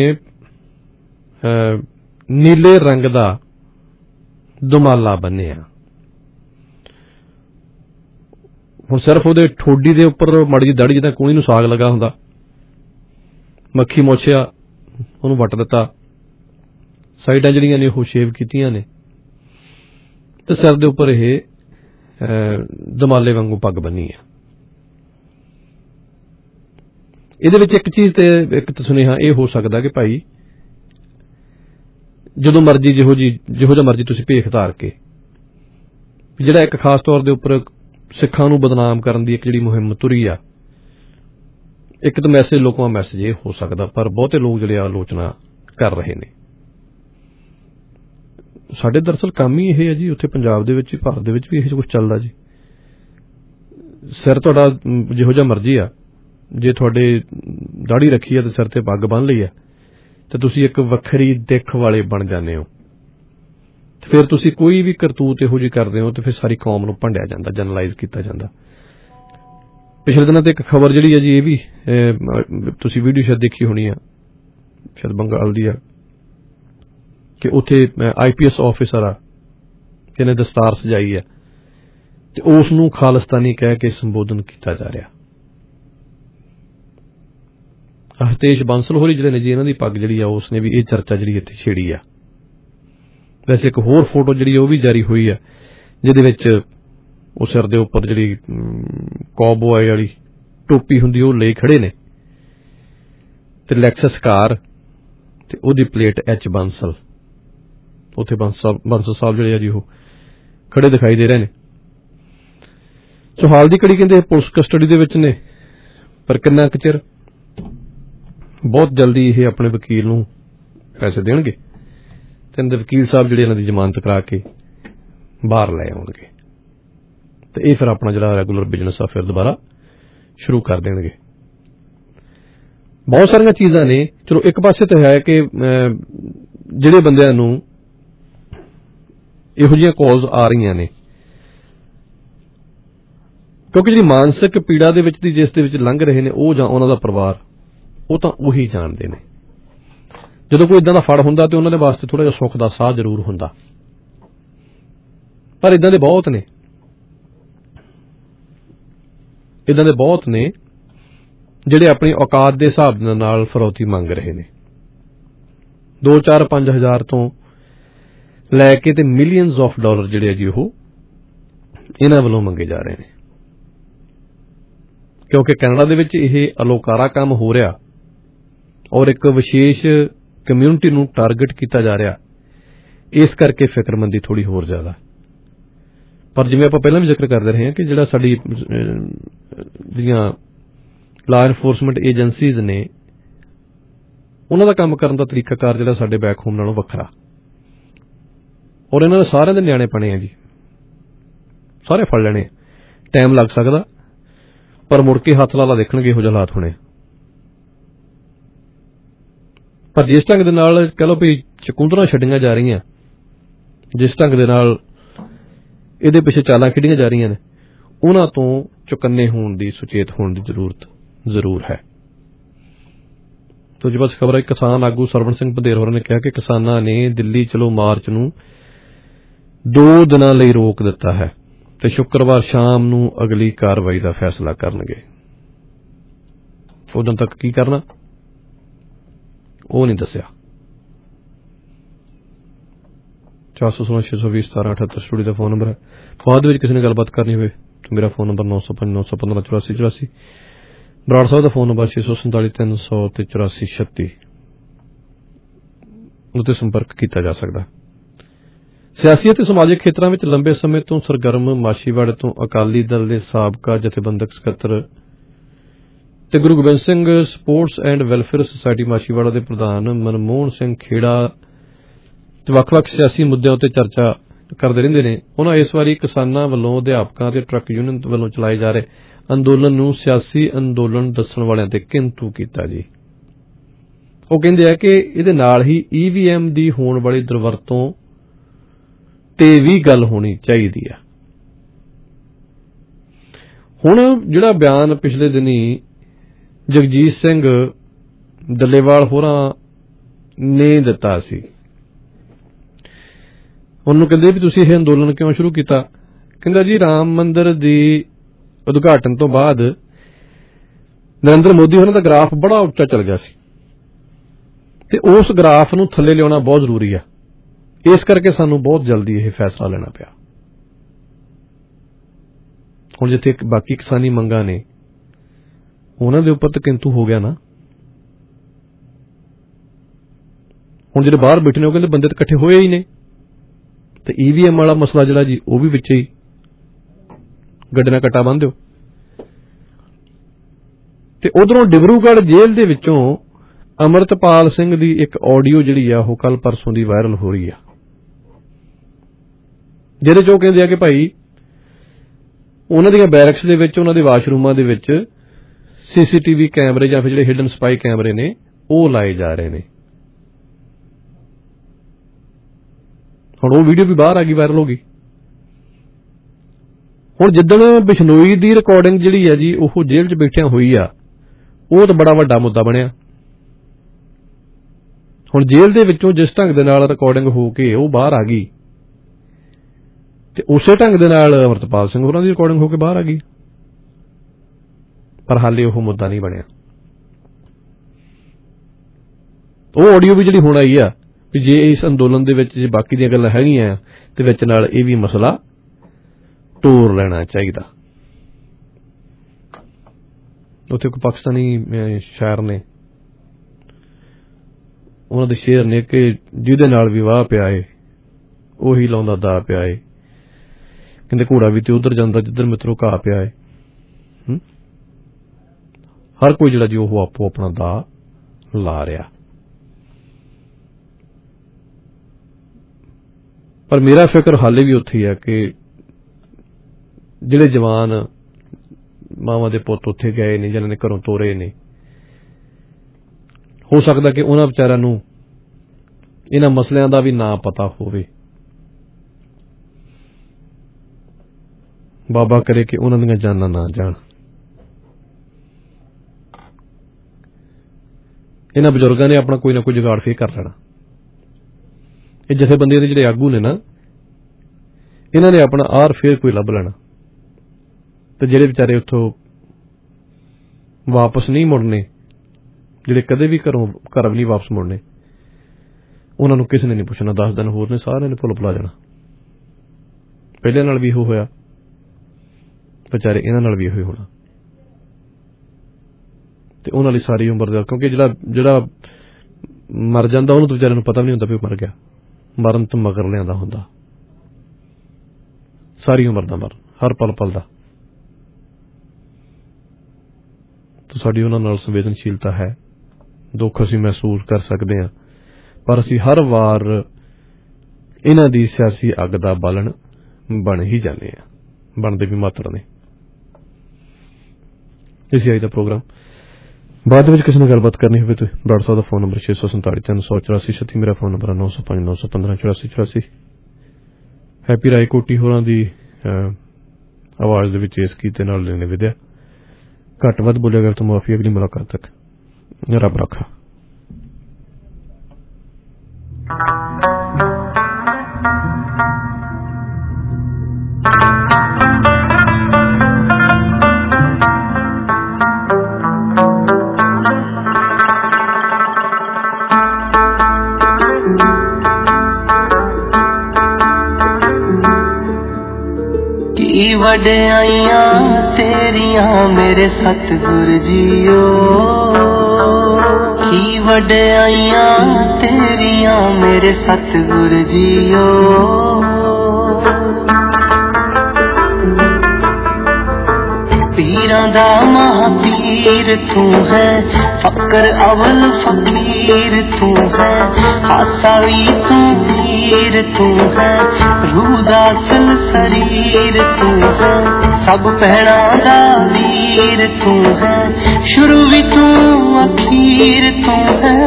ਨੀਲੇ ਰੰਗ ਦਾ ਦੁਮਾਲਾ ਬੰਨਿਆ। ਹੁਣ ਸਿਰਫ ਉਹਦੇ ਠੋਡੀ ਦੇ ਉੱਪਰ ਮਾੜੀ ਜਿਹੀ ਦਾੜੀ, ਜਿੱਦਾਂ ਕੂਣੀ ਨੂੰ ਸਾਗ ਲੱਗਾ ਹੁੰਦਾ, ਮੱਖੀ ਮੋਛਿਆ ਉਹਨੂੰ ਵੱਟ ਦਿੱਤਾ, ਸਾਈਡਾਂ ਜਿਹੜੀਆਂ ਨੇ ਉਹ ਸ਼ੇਵ ਕੀਤੀਆਂ ਨੇ ਤੇ ਸਿਰ ਦੇ ਉੱਪਰ ਇਹ ਦਮਾਲੇ ਵਾਂਗੂ ਪੱਗ ਬੰਨੀ ਆ। ਇਹਦੇ ਵਿੱਚ ਇੱਕ ਚੀਜ਼ ਤੇ ਇੱਕ ਸੁਨੇਹਾ ਇਹ ਹੋ ਸਕਦਾ ਕਿ ਭਾਈ ਜਦੋਂ ਮਰਜੀ ਜਿਹੋ ਜਿਹਾ ਮਰਜੀ ਤੁਸੀਂ ਭੇਖ ਧਾਰ ਕੇ, ਜਿਹੜਾ ਇੱਕ ਖਾਸ ਤੌਰ ਦੇ ਉੱਪਰ ਸਿੱਖਾਂ ਨੂੰ ਬਦਨਾਮ ਕਰਨ ਦੀ ਇੱਕ ਜਿਹੜੀ ਮੁਹਿੰਮ ਤੁਰੀ ਆ, ਇੱਕ ਤਾਂ ਮੈਸੇਜ ਲੋਕਾਂ ਦਾ ਮੈਸੇਜ ਇਹ ਹੋ ਸਕਦਾ, ਪਰ ਬਹੁਤੇ ਲੋਕ ਜਿਹੜੇ ਆਲੋਚਨਾ ਕਰ ਰਹੇ ਨੇ। ਸਾਡੇ ਦਰਅਸਲ ਕੰਮ ਹੀ ਇਹ ਹੈ ਜੀ, ਉੱਥੇ ਪੰਜਾਬ ਦੇ ਵਿੱਚ ਵੀ ਭਾਰਤ ਦੇ ਵਿੱਚ ਵੀ ਇਹ ਕੁਝ ਚੱਲਦਾ ਜੀ। ਸਿਰ ਤੁਹਾਡਾ ਜਿਹੋ ਜਿਹਾ ਮਰਜੀ ਆ, ਜੇ ਤੁਹਾਡੇ ਦਾੜੀ ਰੱਖੀ ਆ ਤੇ ਸਿਰ ਤੇ ਪੱਗ ਬੰਨ ਲਈ ਆ ਤੇ ਤੁਸੀਂ ਇੱਕ ਵੱਖਰੀ ਦਿੱਖ ਵਾਲੇ ਬਣ ਜਾਂਦੇ ਹੋ। ਫਿਰ ਤੁਸੀਂ ਕੋਈ ਵੀ ਕਰਤੂਤ ਇਹੋ ਜਿਹੀ ਕਰਦੇ ਹੋ ਤੇ ਫਿਰ ਸਾਰੀ ਕੌਮ ਨੂੰ ਭੰਡਿਆ ਜਾਂਦਾ, ਜਨਰਲਾਈਜ਼ ਕੀਤਾ ਜਾਂਦਾ। ਪਿਛਲੇ ਦਿਨਾਂ ਤੇ ਇੱਕ ਖਬਰ ਜਿਹੜੀ ਹੈ ਜੀ, ਇਹ ਵੀ ਤੁਸੀਂ ਵੀਡੀਓ ਸ਼ਾਇਦ ਦੇਖੀ ਹੋਣੀ ਆ, ਸ਼ਾਇਦ ਬੰਗਾਲ ਦੀ ਆ, ਕਿ ਉੱਥੇ IPS ਆਫਿਸਰ ਆ ਜਿਹਨੇ ਦਸਤਾਰ ਸਜਾਈ ਆ ਤੇ ਉਸ ਨੂੰ ਖਾਲਿਸਤਾਨੀ ਕਹਿ ਕੇ ਸੰਬੋਧਨ ਕੀਤਾ ਜਾ ਰਿਹਾ। ਹਿਤੇਸ਼ ਬੰਸਲ ਹੋਰੀ ਜਿਹੜੇ ਨੇ ਜੀ, ਇਹਨਾਂ ਦੀ ਪੱਗ ਜਿਹੜੀ ਆ ਉਸਨੇ ਵੀ ਇਹ ਚਰਚਾ ਜਿਹੜੀ ਇੱਥੇ ਛੇੜੀ ਆ। ਵੈਸੇ ਇੱਕ ਹੋਰ ਫੋਟੋ ਜਿਹੜੀ ਉਹ ਵੀ ਜਾਰੀ ਹੋਈ ਆ, ਜਿਹਦੇ ਵਿੱਚ ਉਹ ਸਿਰ ਦੇ ਉੱਪਰ ਜਿਹੜੀ ਕੌਬੋਏ ਵਾਲੀ ਟੋਪੀ ਹੁੰਦੀ ਉਹ ਲਈ ਖੜੇ ਨੇ ਤੇ ਲੈਕਸਸ ਕਾਰ ਤੇ ਉਹਦੀ ਪਲੇਟ H ਬੰਸਲ, ਉੱਥੇ ਬੰਸਲ ਸਾਹਿਬ ਜਿਹੜੇ ਆ ਜੀ ਉਹ ਖੜੇ ਦਿਖਾਈ ਦੇ ਰਹੇ ਨੇ। ਸੋ ਹਾਲ ਦੀ ਘੜੀ ਕਹਿੰਦੇ ਪੁਲਿਸ ਕਸਟਡੀ ਦੇ ਵਿੱਚ ਨੇ, ਪਰ ਕਿੰਨਾ ਕੁ ਚਿਰ, ਬਹੁਤ ਜਲਦੀ ਇਹ ਆਪਣੇ ਵਕੀਲ ਨੂੰ ਪੈਸੇ ਦੇਣਗੇ ਤੇ ਇਹਨਾਂ ਦੇ ਵਕੀਲ ਸਾਹਿਬ ਜਿਹੜੇ ਇਹਨਾਂ ਦੀ ਜ਼ਮਾਨਤ ਕਰਾ ਕੇ ਬਾਹਰ ਲੈ ਆਉਣਗੇ ਤੇ ਇਹ ਫਿਰ ਆਪਣਾ ਜਿਹੜਾ ਰੈਗੂਲਰ ਬਿਜ਼ਨਸ ਆ ਫਿਰ ਦੁਬਾਰਾ ਸ਼ੁਰੂ ਕਰ ਦੇਣਗੇ। ਬਹੁਤ ਸਾਰੀਆਂ ਚੀਜ਼ਾਂ ਨੇ। ਚਲੋ ਇੱਕ ਪਾਸੇ ਤਾਂ ਹੈ ਕਿ ਜਿਹੜੇ ਬੰਦਿਆਂ ਨੂੰ ਇਹੋ ਜਿਹੀਆਂ ਕਾਲਸ ਆ ਰਹੀਆਂ ਨੇ, ਕਿਉਂਕਿ ਜਿਹੜੀ ਮਾਨਸਿਕ ਪੀੜਾ ਦੇ ਵਿੱਚ ਜਿਸ ਦੇ ਵਿੱਚ ਲੰਘ ਰਹੇ ਨੇ ਉਹ ਜਾਂ ਉਹਨਾਂ ਦਾ ਪਰਿਵਾਰ, ਉਹ ਤਾਂ ਉਹੀ ਜਾਣਦੇ ਨੇ। ਜਦੋਂ ਕੋਈ ਇਦਾਂ ਦਾ ਫੜ ਹੁੰਦਾ ਤੇ ਉਹਨਾਂ ਦੇ ਵਾਸਤੇ ਥੋੜਾ ਜਿਹਾ ਸੁੱਖ ਦਾ ਸਾਹ ਜ਼ਰੂਰ ਹੁੰਦਾ, ਪਰ ਇਦਾਂ ਦੇ ਬਹੁਤ ਨੇ ਜਿਹੜੇ ਆਪਣੀ ਔਕਾਤ ਦੇ ਹਿਸਾਬ ਨਾਲ ਫਰੌਤੀ ਮੰਗ ਰਹੇ ਨੇ। 2, 4, 5 ਹਜ਼ਾਰ ਤੋਂ ਲੈ ਕੇ ਤੇ ਮਿਲੀਅਨਸ ਆਫ ਡਾਲਰ ਜਿਹੜੇ ਆ ਜੀ ਉਹ ਇਹਨਾਂ ਵੱਲੋਂ ਮੰਗੇ ਜਾ ਰਹੇ ਨੇ, ਕਿਉਂਕਿ ਕੈਨੇਡਾ ਦੇ ਵਿੱਚ ਇਹ ਅਲੋਕਾਰਾ ਕੰਮ ਹੋ ਰਿਹਾ ਔਰ ਇੱਕ ਵਿਸ਼ੇਸ਼ ਕਮਿਊਨਿਟੀ ਨੂੰ ਟਾਰਗੇਟ ਕੀਤਾ ਜਾ ਰਿਹਾ, ਇਸ ਕਰਕੇ ਫਿਕਰਮੰਦੀ ਥੋੜੀ ਹੋਰ ਜ਼ਿਆਦਾ। ਪਰ ਜਿਵੇਂ ਆਪਾਂ ਪਹਿਲਾਂ ਵੀ ਜ਼ਿਕਰ ਕਰਦੇ ਰਹੇ ਹਾਂ ਕਿ ਜਿਹੜਾ ਸਾਡੀ ਜਿਹੜੀਆਂ ਲਾ ਇਨਫੋਰਸਮੈਂਟ ਏਜੰਸੀਜ਼ ਨੇ ਉਹਨਾਂ ਦਾ ਕੰਮ ਕਰਨ ਦਾ ਤਰੀਕਾਕਾਰ ਜਿਹੜਾ ਸਾਡੇ ਬੈਕ ਹੋਮ ਨਾਲੋਂ ਵੱਖਰਾ, ਔਰ ਇਹਨਾਂ ਦੇ ਸਾਰਿਆਂ ਦੇ ਨਿਆਣੇ ਪਣੇ ਆ ਜੀ, ਸਾਰੇ ਫੜ ਲੈਣੇ। ਟਾਈਮ ਲੱਗ ਸਕਦਾ ਪਰ ਮੁੜ ਕੇ ਹੱਥ ਲਾਲਾ ਦੇਖਣਗੇ ਇਹੋ ਜਿਹੇ ਹਾਲਾਤ ਹੋਣੇ। ਪਰ ਜਿਸ ਢੰਗ ਦੇ ਨਾਲ ਕਹਿ ਲਓ ਵੀ ਚਕੁੰਦਰਾਂ ਛੱਡੀਆਂ ਜਾ ਰਹੀਆਂ, ਜਿਸ ਢੰਗ ਦੇ ਨਾਲ ਇਹਦੇ ਪਿੱਛੇ ਚਾਲਾਂ ਖੇਡੀਆਂ ਜਾ ਰਹੀਆਂ ਨੇ, ਉਹਨਾਂ ਤੋਂ ਚੁਕੰਨੇ ਹੋਣ ਦੀ, ਸੁਚੇਤ ਹੋਣ ਦੀ ਜ਼ਰੂਰਤ ਜ਼ਰੂਰ ਹੈ। ਤੋ ਜੀ ਬਸ ਖਬਰ ਹੈ, ਕਿਸਾਨ ਆਗੂ ਸਰਵਣ ਸਿੰਘ ਪੰਧੇਰ ਹੋਰਾਂ ਨੇ ਕਿਹਾ ਕਿ ਕਿਸਾਨਾਂ ਨੇ ਦਿੱਲੀ ਚਲੋ ਮਾਰਚ ਨੂੰ 2 ਦਿਨਾਂ ਲਈ ਰੋਕ ਦਿੱਤਾ ਹੈ ਤੇ ਸ਼ੁੱਕਰਵਾਰ ਸ਼ਾਮ ਨੂੰ ਅਗਲੀ ਕਾਰਵਾਈ ਦਾ ਫੈਸਲਾ ਕਰਨਗੇ। ਉਦੋਂ ਤੱਕ ਕੀ ਕਰਨਾ ਉਹ ਨਹੀਂ ਦੱਸਿਆ। 416-620-1778 ਸਟੂਡੀਓ ਦਾ ਫੋਨ ਨੰਬਰ ਹੈ। ਬਾਅਦ ਵਿੱਚ ਕਿਸੇ ਨੇ ਗੱਲਬਾਤ ਕਰਨੀ ਹੋਵੇ ਤਾਂ ਮੇਰਾ ਫੋਨ ਨੰਬਰ 905-915-8484। ਬਰਾੜ ਸਾਹਿਬ ਦਾ ਫੋਨ ਨੰਬਰ 647-300-8436 ਉੱਤੇ ਸੰਪਰਕ ਕੀਤਾ ਜਾ ਸਕਦਾ। ਸਿਆਸੀ ਅਤੇ ਸਮਾਜਿਕ ਖੇਤਰਾਂ ਵਿੱਚ ਲੰਬੇ ਸਮੇਂ ਤੋਂ ਸਰਗਰਮ ਮਾਛੀਵਾੜੇ ਤੋਂ ਅਕਾਲੀ ਦਲ ਦੇ ਸਾਬਕਾ ਜਥੇਬੰਦਕ ਸਕੱਤਰ ਤੇ Guru Gobind Singh sports and welfare society Machhiwara ਦੇ ਪ੍ਰਧਾਨ ਮਨਮੋਹਨ ਸਿੰਘ ਖੇੜਾ ਤੇ ਵੱਖ-ਵੱਖ ਸਿਆਸੀ ਮੁੱਦਿਆਂ ਉੱਤੇ ਚਰਚਾ ਕਰਦੇ ਰਹਿੰਦੇ ਨੇ। ਉਹਨਾਂ ਇਸ ਵਾਰੀ ਕਿਸਾਨਾਂ ਵੱਲੋਂ ਅਧਿਆਪਕਾਂ ਤੇ ਟਰੱਕ ਯੂਨੀਅਨ ਵੱਲੋਂ ਚਲਾਏ ਜਾ ਰਹੇ ਅੰਦੋਲਨ ਨੂੰ ਸਿਆਸੀ ਅੰਦੋਲਨ ਦੱਸਣ ਵਾਲਿਆਂ ਤੇ ਕਿੰਤੂ ਕੀਤਾ ਜੀ। ਉਹ ਕਹਿੰਦੇ ਆ ਕਿ ਇਹਦੇ ਨਾਲ ਹੀ EVM ਦੀ ਹੋਣ ਵਾਲੀ ਦੁਰਵਰਤੋਂ ਤੇ ਵੀ ਗੱਲ ਹੋਣੀ ਚਾਹੀਦੀ ਆ। ਹੁਣ ਜਿਹੜਾ ਬਿਆਨ ਪਿਛਲੇ ਦਿਨੀ ਜਗਜੀਤ ਸਿੰਘ ਡੱਲੇਵਾਲ ਹੋਰਾਂ ਨੇ ਦਿੱਤਾ ਸੀ, ਉਹਨੂੰ ਕਹਿੰਦੇ ਵੀ ਤੁਸੀਂ ਇਹ ਅੰਦੋਲਨ ਕਿਉਂ ਸ਼ੁਰੂ ਕੀਤਾ? ਕਹਿੰਦਾ ਜੀ ਰਾਮ ਮੰਦਿਰ ਦੀ ਉਦਘਾਟਨ ਤੋਂ ਬਾਅਦ ਨਰਿੰਦਰ ਮੋਦੀ ਹੋਰਾਂ ਦਾ ਗ੍ਰਾਫ ਬੜਾ ਉੱਚਾ ਚੱਲ ਗਿਆ ਸੀ ਤੇ ਉਸ ਗ੍ਰਾਫ ਨੂੰ ਥੱਲੇ ਲਿਆਉਣਾ ਬਹੁਤ ਜ਼ਰੂਰੀ ਆ, ਇਸ ਕਰਕੇ ਸਾਨੂੰ ਬਹੁਤ ਜਲਦੀ ਇਹ ਫੈਸਲਾ ਲੈਣਾ ਪਿਆ। ਹੁਣ ਜਿੱਥੇ ਬਾਕੀ ਕਿਸਾਨੀ ਮੰਗਾਂ ਨੇ ਉਹਨਾਂ ਦੇ ਉੱਪਰ ਤਾਂ ਕਿੰਤੂ ਹੋ ਗਿਆ ਨਾ। ਹੁਣ ਜਿਹੜੇ ਬਾਹਰ ਬੈਠੇ ਨੇ ਉਹ ਕਹਿੰਦੇ ਬੰਦੇ ਤਾਂ ਇਕੱਠੇ ਹੋਏ ਹੀ ਨੇ ਤੇ EVM ਵਾਲਾ ਮਸਲਾ ਜਿਹੜਾ ਜੀ ਉਹ ਵੀ ਵਿੱਚ ਹੀ ਗੱਡੇ ਨਾਲ ਕੱਟਾ ਬੰਨ੍ਹ ਦਿਓ। ਤੇ ਉਧਰੋਂ ਡਿਬਰੂਗੜ੍ਹ ਜੇਲ੍ਹ ਦੇ ਵਿੱਚੋਂ ਅਮਰਤਪਾਲ ਸਿੰਘ ਦੀ ਇੱਕ ਆਡੀਓ ਜਿਹੜੀ ਆ ਉਹ ਕੱਲ ਪਰਸੋਂ ਦੀ ਵਾਇਰਲ ਹੋ ਰਹੀ ਆ, ਜਿਹਦੇ ਚ ਉਹ ਕਹਿੰਦੇ ਆ ਕਿ ਭਾਈ ਉਹਨਾਂ ਦੀਆਂ ਬੈਰਕਸ ਦੇ ਵਿੱਚ, ਉਹਨਾਂ ਦੇ ਵਾਸ਼ਰੂਮਾਂ ਦੇ ਵਿੱਚ CCTV ਕੈਮਰੇ ਜਾਂ ਫਿਰ ਜਿਹੜੇ ਹਿਡਨ ਸਪਾਈ ਕੈਮਰੇ ਨੇ ਉਹ ਲਾਏ ਜਾ ਰਹੇ ਨੇ। ਹੁਣ ਉਹ ਵੀਡੀਓ ਵੀ ਬਾਹਰ ਆ ਗਈ, ਵਾਇਰਲ ਹੋ ਗਈ। ਹੁਣ ਜਿੱਦਣ ਬਿਸ਼ਨੋਈ ਦੀ ਰਿਕਾਰਡਿੰਗ ਜਿਹੜੀ ਆ ਜੀ ਉਹ ਜੇਲ੍ਹ 'ਚ ਬੈਠਿਆਂ ਹੋਈ ਆ, ਉਹ ਤਾਂ ਬੜਾ ਵੱਡਾ ਮੁੱਦਾ ਬਣਿਆ। ਹੁਣ ਜੇਲ੍ਹ ਦੇ ਵਿੱਚੋਂ ਜਿਸ ਢੰਗ ਦੇ ਨਾਲ ਰਿਕਾਰਡਿੰਗ ਹੋ ਕੇ ਉਹ ਬਾਹਰ ਆ ਗਈ ਤੇ ਉਸੇ ਢੰਗ ਦੇ ਨਾਲ ਅਮਰਤਪਾਲ ਸਿੰਘ ਹੋਰਾਂ ਦੀ ਰਿਕਾਰਡਿੰਗ ਹੋ ਕੇ ਬਾਹਰ ਆ ਗਈ, ਪਰ ਹਾਲੇ ਉਹ ਮੁੱਦਾ ਨਹੀਂ ਬਣਿਆ। ਉਹ ਆਡੀਓ ਵੀ ਜਿਹੜੀ ਹੁਣ ਆਈ ਆ ਵੀ ਜੇ ਇਸ ਅੰਦੋਲਨ ਦੇ ਵਿੱਚ ਜੇ ਬਾਕੀ ਦੀਆਂ ਗੱਲਾਂ ਹੈਗੀਆਂ ਤੇ ਵਿੱਚ ਨਾਲ ਇਹ ਵੀ ਮਸਲਾ ਤੋਰ ਲੈਣਾ ਚਾਹੀਦਾ। ਉੱਥੇ ਇੱਕ ਪਾਕਿਸਤਾਨੀ ਸ਼ਾਇਰ ਨੇ, ਉਹਨਾਂ ਦੇ ਸ਼ੇਰ ਨੇ ਕਿ ਜਿਹਦੇ ਨਾਲ ਵਿਵਾਹ ਪਿਆ ਏ ਉਹੀ ਲਾਉਂਦਾ ਦਾ ਪਿਆ ਏ, ਕਹਿੰਦੇ ਘੋੜਾ ਵੀ ਤੇ ਉਧਰ ਜਾਂਦਾ ਜਿੱਧਰ ਮਿੱਤਰੋਂ ਘਾਹ ਪਿਆ ਏ। ਹਰ ਕੋਈ ਜਿਹੜਾ ਜੀ ਉਹ ਆਪੋ ਆਪਣਾ ਦਾ ਲਾ ਰਿਹਾ। ਪਰ ਮੇਰਾ ਫਿਕਰ ਹਾਲੇ ਵੀ ਉੱਥੇ ਹੀ ਆ ਕਿ ਜਿਹੜੇ ਜਵਾਨ ਮਾਵਾਂ ਦੇ ਪੁੱਤ ਉੱਥੇ ਗਏ ਨੇ, ਜਿਹਨਾਂ ਨੇ ਘਰੋਂ ਤੋਰੇ ਨੇ, ਹੋ ਸਕਦਾ ਕਿ ਉਹਨਾਂ ਵਿਚਾਰਿਆਂ ਨੂੰ ਇਹਨਾਂ ਮਸਲਿਆਂ ਦਾ ਵੀ ਨਾ ਪਤਾ ਹੋਵੇ। ਬਾਬਾ ਕਰੇ ਕਿ ਉਹਨਾਂ ਦੀਆਂ ਜਾਨਾਂ ਨਾ ਜਾਣ। ਇਹਨਾਂ ਬਜ਼ੁਰਗਾਂ ਨੇ ਆਪਣਾ ਕੋਈ ਨਾ ਕੋਈ ਜੁਗਾੜ ਫੇਰ ਕਰ ਲੈਣਾ। ਇਹ ਜਥੇਬੰਦੀਆਂ ਦੇ ਜਿਹੜੇ ਆਗੂ ਨੇ ਨਾ, ਇਹਨਾਂ ਨੇ ਆਪਣਾ ਆਰ ਫੇਰ ਕੋਈ ਲੱਭ ਲੈਣਾ ਤੇ ਜਿਹੜੇ ਵਿਚਾਰੇ ਉੱਥੋਂ ਵਾਪਸ ਨਹੀਂ ਮੁੜਨੇ, ਜਿਹੜੇ ਕਦੇ ਵੀ ਘਰ ਵੀ ਨਹੀਂ ਵਾਪਸ ਮੁੜਨੇ, ਉਹਨਾਂ ਨੂੰ ਕਿਸੇ ਨੇ ਨਹੀਂ ਪੁੱਛਣਾ। 10 ਦਿਨ ਹੋਰ ਨੇ, ਸਾਰਿਆਂ ਨੇ ਭੁੱਲ ਭੁਲਾ ਜਾਣਾ। ਪਹਿਲੇ ਨਾਲ ਵੀ ਇਹੋ ਹੋਇਆ, ਵਿਚਾਰੇ ਇਹਨਾਂ ਨਾਲ ਵੀ ਇਹੋ ਹੋਣਾ ਤੇ ਉਹਨਾਂ ਲਈ ਸਾਰੀ ਉਮਰ ਦਾ, ਕਿਉਂਕਿ ਜਿਹੜਾ ਮਰ ਜਾਂਦਾ ਉਹਨੂੰ ਤਾਂ ਵਿਚਾਰੇ ਨੂੰ ਪਤਾ ਵੀ ਨਹੀਂ ਹੁੰਦਾ ਵੀ ਉਹ ਮਰ ਗਿਆ। ਮਰਨ ਤੋਂ ਮਗਰ ਲਿਆਂਦਾ ਹੁੰਦਾ, ਸਾਰੀ ਉਮਰ ਦਾ ਮਰਨ, ਹਰ ਪਲ ਪਲ ਦਾ। तो साडी उन्हां नाल संवेदनशीलता है, दुख असीं महसूस कर सकते हैं, पर असीं हर वार इन्हां दी सियासी अग दा बालन बन ही जाने हैं, बनदे भी मात्र ने। इसी अज दा प्रोग्राम बाद विच किसी ने गलबात करनी होवे तो ब्राड साहब दा फोन नंबर 647 मेरा फोन नंबर 905 915 84 84। हैप्पी रायकोटी होरां दी आवाज दे विच इस गीत नाल लेने विद्या घट वध बोलिया गया तो माफी। अगली मुलाकात तक रब रखा। की वड्याइयां तेरियां मेरे सतगुर जीओ, की वड्याइयां तेरियां मेरे सतगुर जीओ। पीरां दा महापीर तू है, फकर अवल फकीर तू है, खासा भी तू पीर तू है, रूह दा असल शरीर तू है, सब भैणा दा वीर तू है, शुरू भी तू अखीर तू है।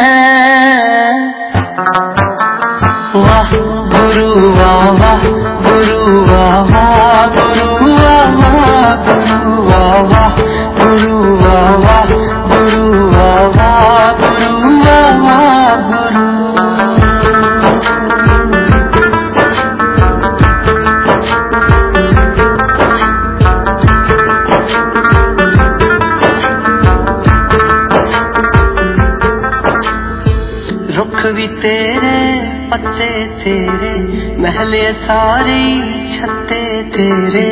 वाह गुरु वाह वाह गुरु वाह वाह गुरु वाह वाह गुरु वाह वाह गुरु वाह वाह गुरु वाह वाह गुरु वाह वाह गुरु। रुख भी तेरे पत्ते तेरे, महले सारी छत्ते तेरे,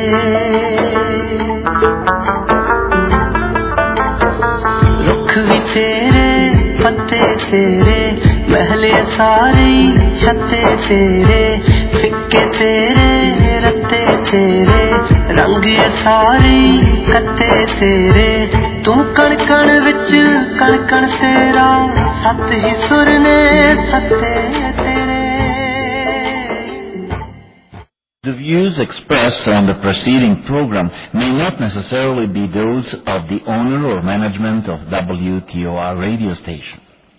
रुख भी तेरे पत्ते तेरे, महले सारी छत्ते तेरे, फिक्के तेरे रत्ते तेरे, रंग सारी कत्ते तेरे, तू कण कण विच कण कण तेरा, सत ही सुर ने सत्ते तेरे। The views expressed on the preceding program may not necessarily be those of the owner or management of WTOR radio station.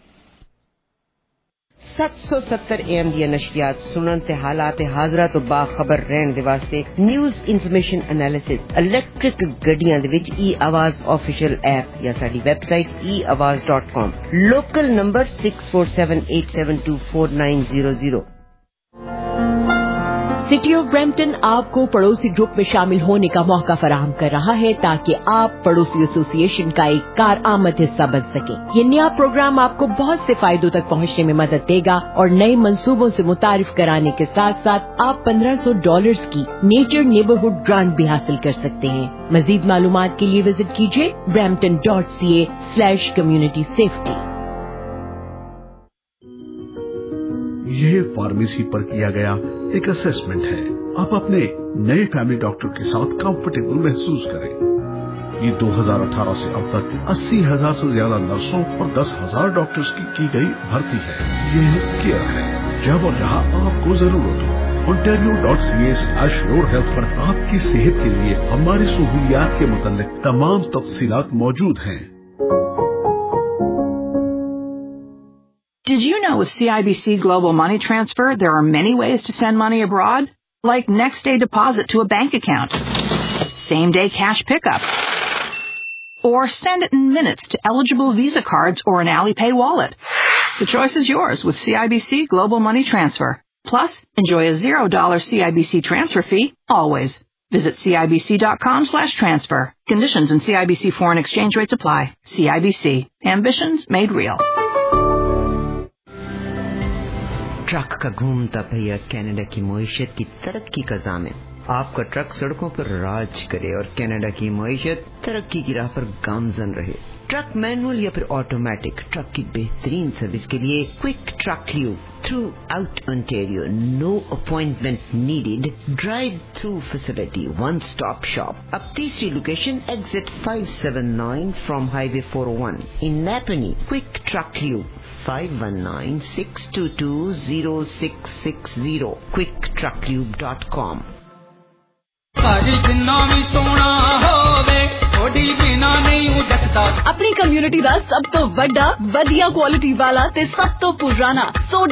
770 AM ਦੀਆਂ ਨਸ਼ਰੀਆਤ ਸੁਣਨ ਤੇ ਹਾਲਾਤ ਹਾਜ਼ਰਾ ਤੋਂ ਬਾਖਬਰ ਰਹਿਣ ਦੇ ਵਾਸਤੇ ਨਿਊਜ਼ ਇਨਫੋਰਮੇਸ਼ਨ ਐਨਾਲਿਸਿਸ ਇਲੈਕਟ੍ਰਿਕ ਗੱਡੀਆਂ ਦੇ ਵਿੱਚ e-आवाज ऑफिशियल ऐप या साडी website eawaz.com, local number 6478724900। City of Brampton आपको पड़ोसी ग्रुप में शामिल होने का मौका फराहम कर रहा है ताकि आप पड़ोसी एसोसिएशन का एक कारआमद हिस्सा बन सकें। ये नया प्रोग्राम आपको बहुत से फायदों तक पहुंचने में मदद देगा और नए मंसूबों से मुतारिफ कराने के साथ साथ आप $1500 की नेचर नेबरहुड ग्रांट भी हासिल कर सकते हैं। मजीद मालूमात के लिए विजिट कीजिए brampton.ca/community safety। यह फार्मेसी पर किया गया एक असेसमेंट है। आप अपने नए फैमिली डॉक्टर के साथ कंफर्टेबल महसूस करें। ये 2018 से अब तक 80,000 से ज्यादा नर्सों और 10,000 डॉक्टर्स की गई भर्ती है। ये केयर है जब और जहां आपको जरूरत हो। Ontario.ca/yourhealth पर आपकी सेहत के लिए हमारी सहूलियात के मुताबिक तमाम तफसीलात मौजूद हैं। Did you know with CIBC Global Money Transfer, there are many ways to send money abroad? Like next day deposit to a bank account, same day cash pickup, or send it in minutes to eligible Visa cards or an Alipay wallet. The choice is yours with CIBC Global Money Transfer. Plus, enjoy a $0 CIBC transfer fee always. Visit CIBC.com/transfer. Conditions and CIBC foreign exchange rates apply. CIBC. Ambitions made real. Truck का घूमता पहिया Canada की मईशत की तरक्की का ज़ामिन। आपका truck सड़कों पर राज करे और कनाडा की मईशत तरक्की की राह पर गामजन रहे। ट्रक मैनुअल या फिर ऑटोमेटिक, ट्रक की बेहतरीन सर्विस के लिए quick truck lube throughout Ontario. No appointment needed. Drive-through facility. One-stop shop. Up तीसरी location, exit 579 from Highway 401. In Napanee, Quick Truck Lube. 519-622-0660. QuickTruckLube.com. अपनी कम्युनिटी ਦਾ ਸਭ ਤੋਂ ਵੱਡਾ ਵਧੀਆ ਕੁਆਲਿਟੀ ਵਾਲਾ ਤੇ ਸਭ ਤੋਂ ਪੁਰਾਣਾ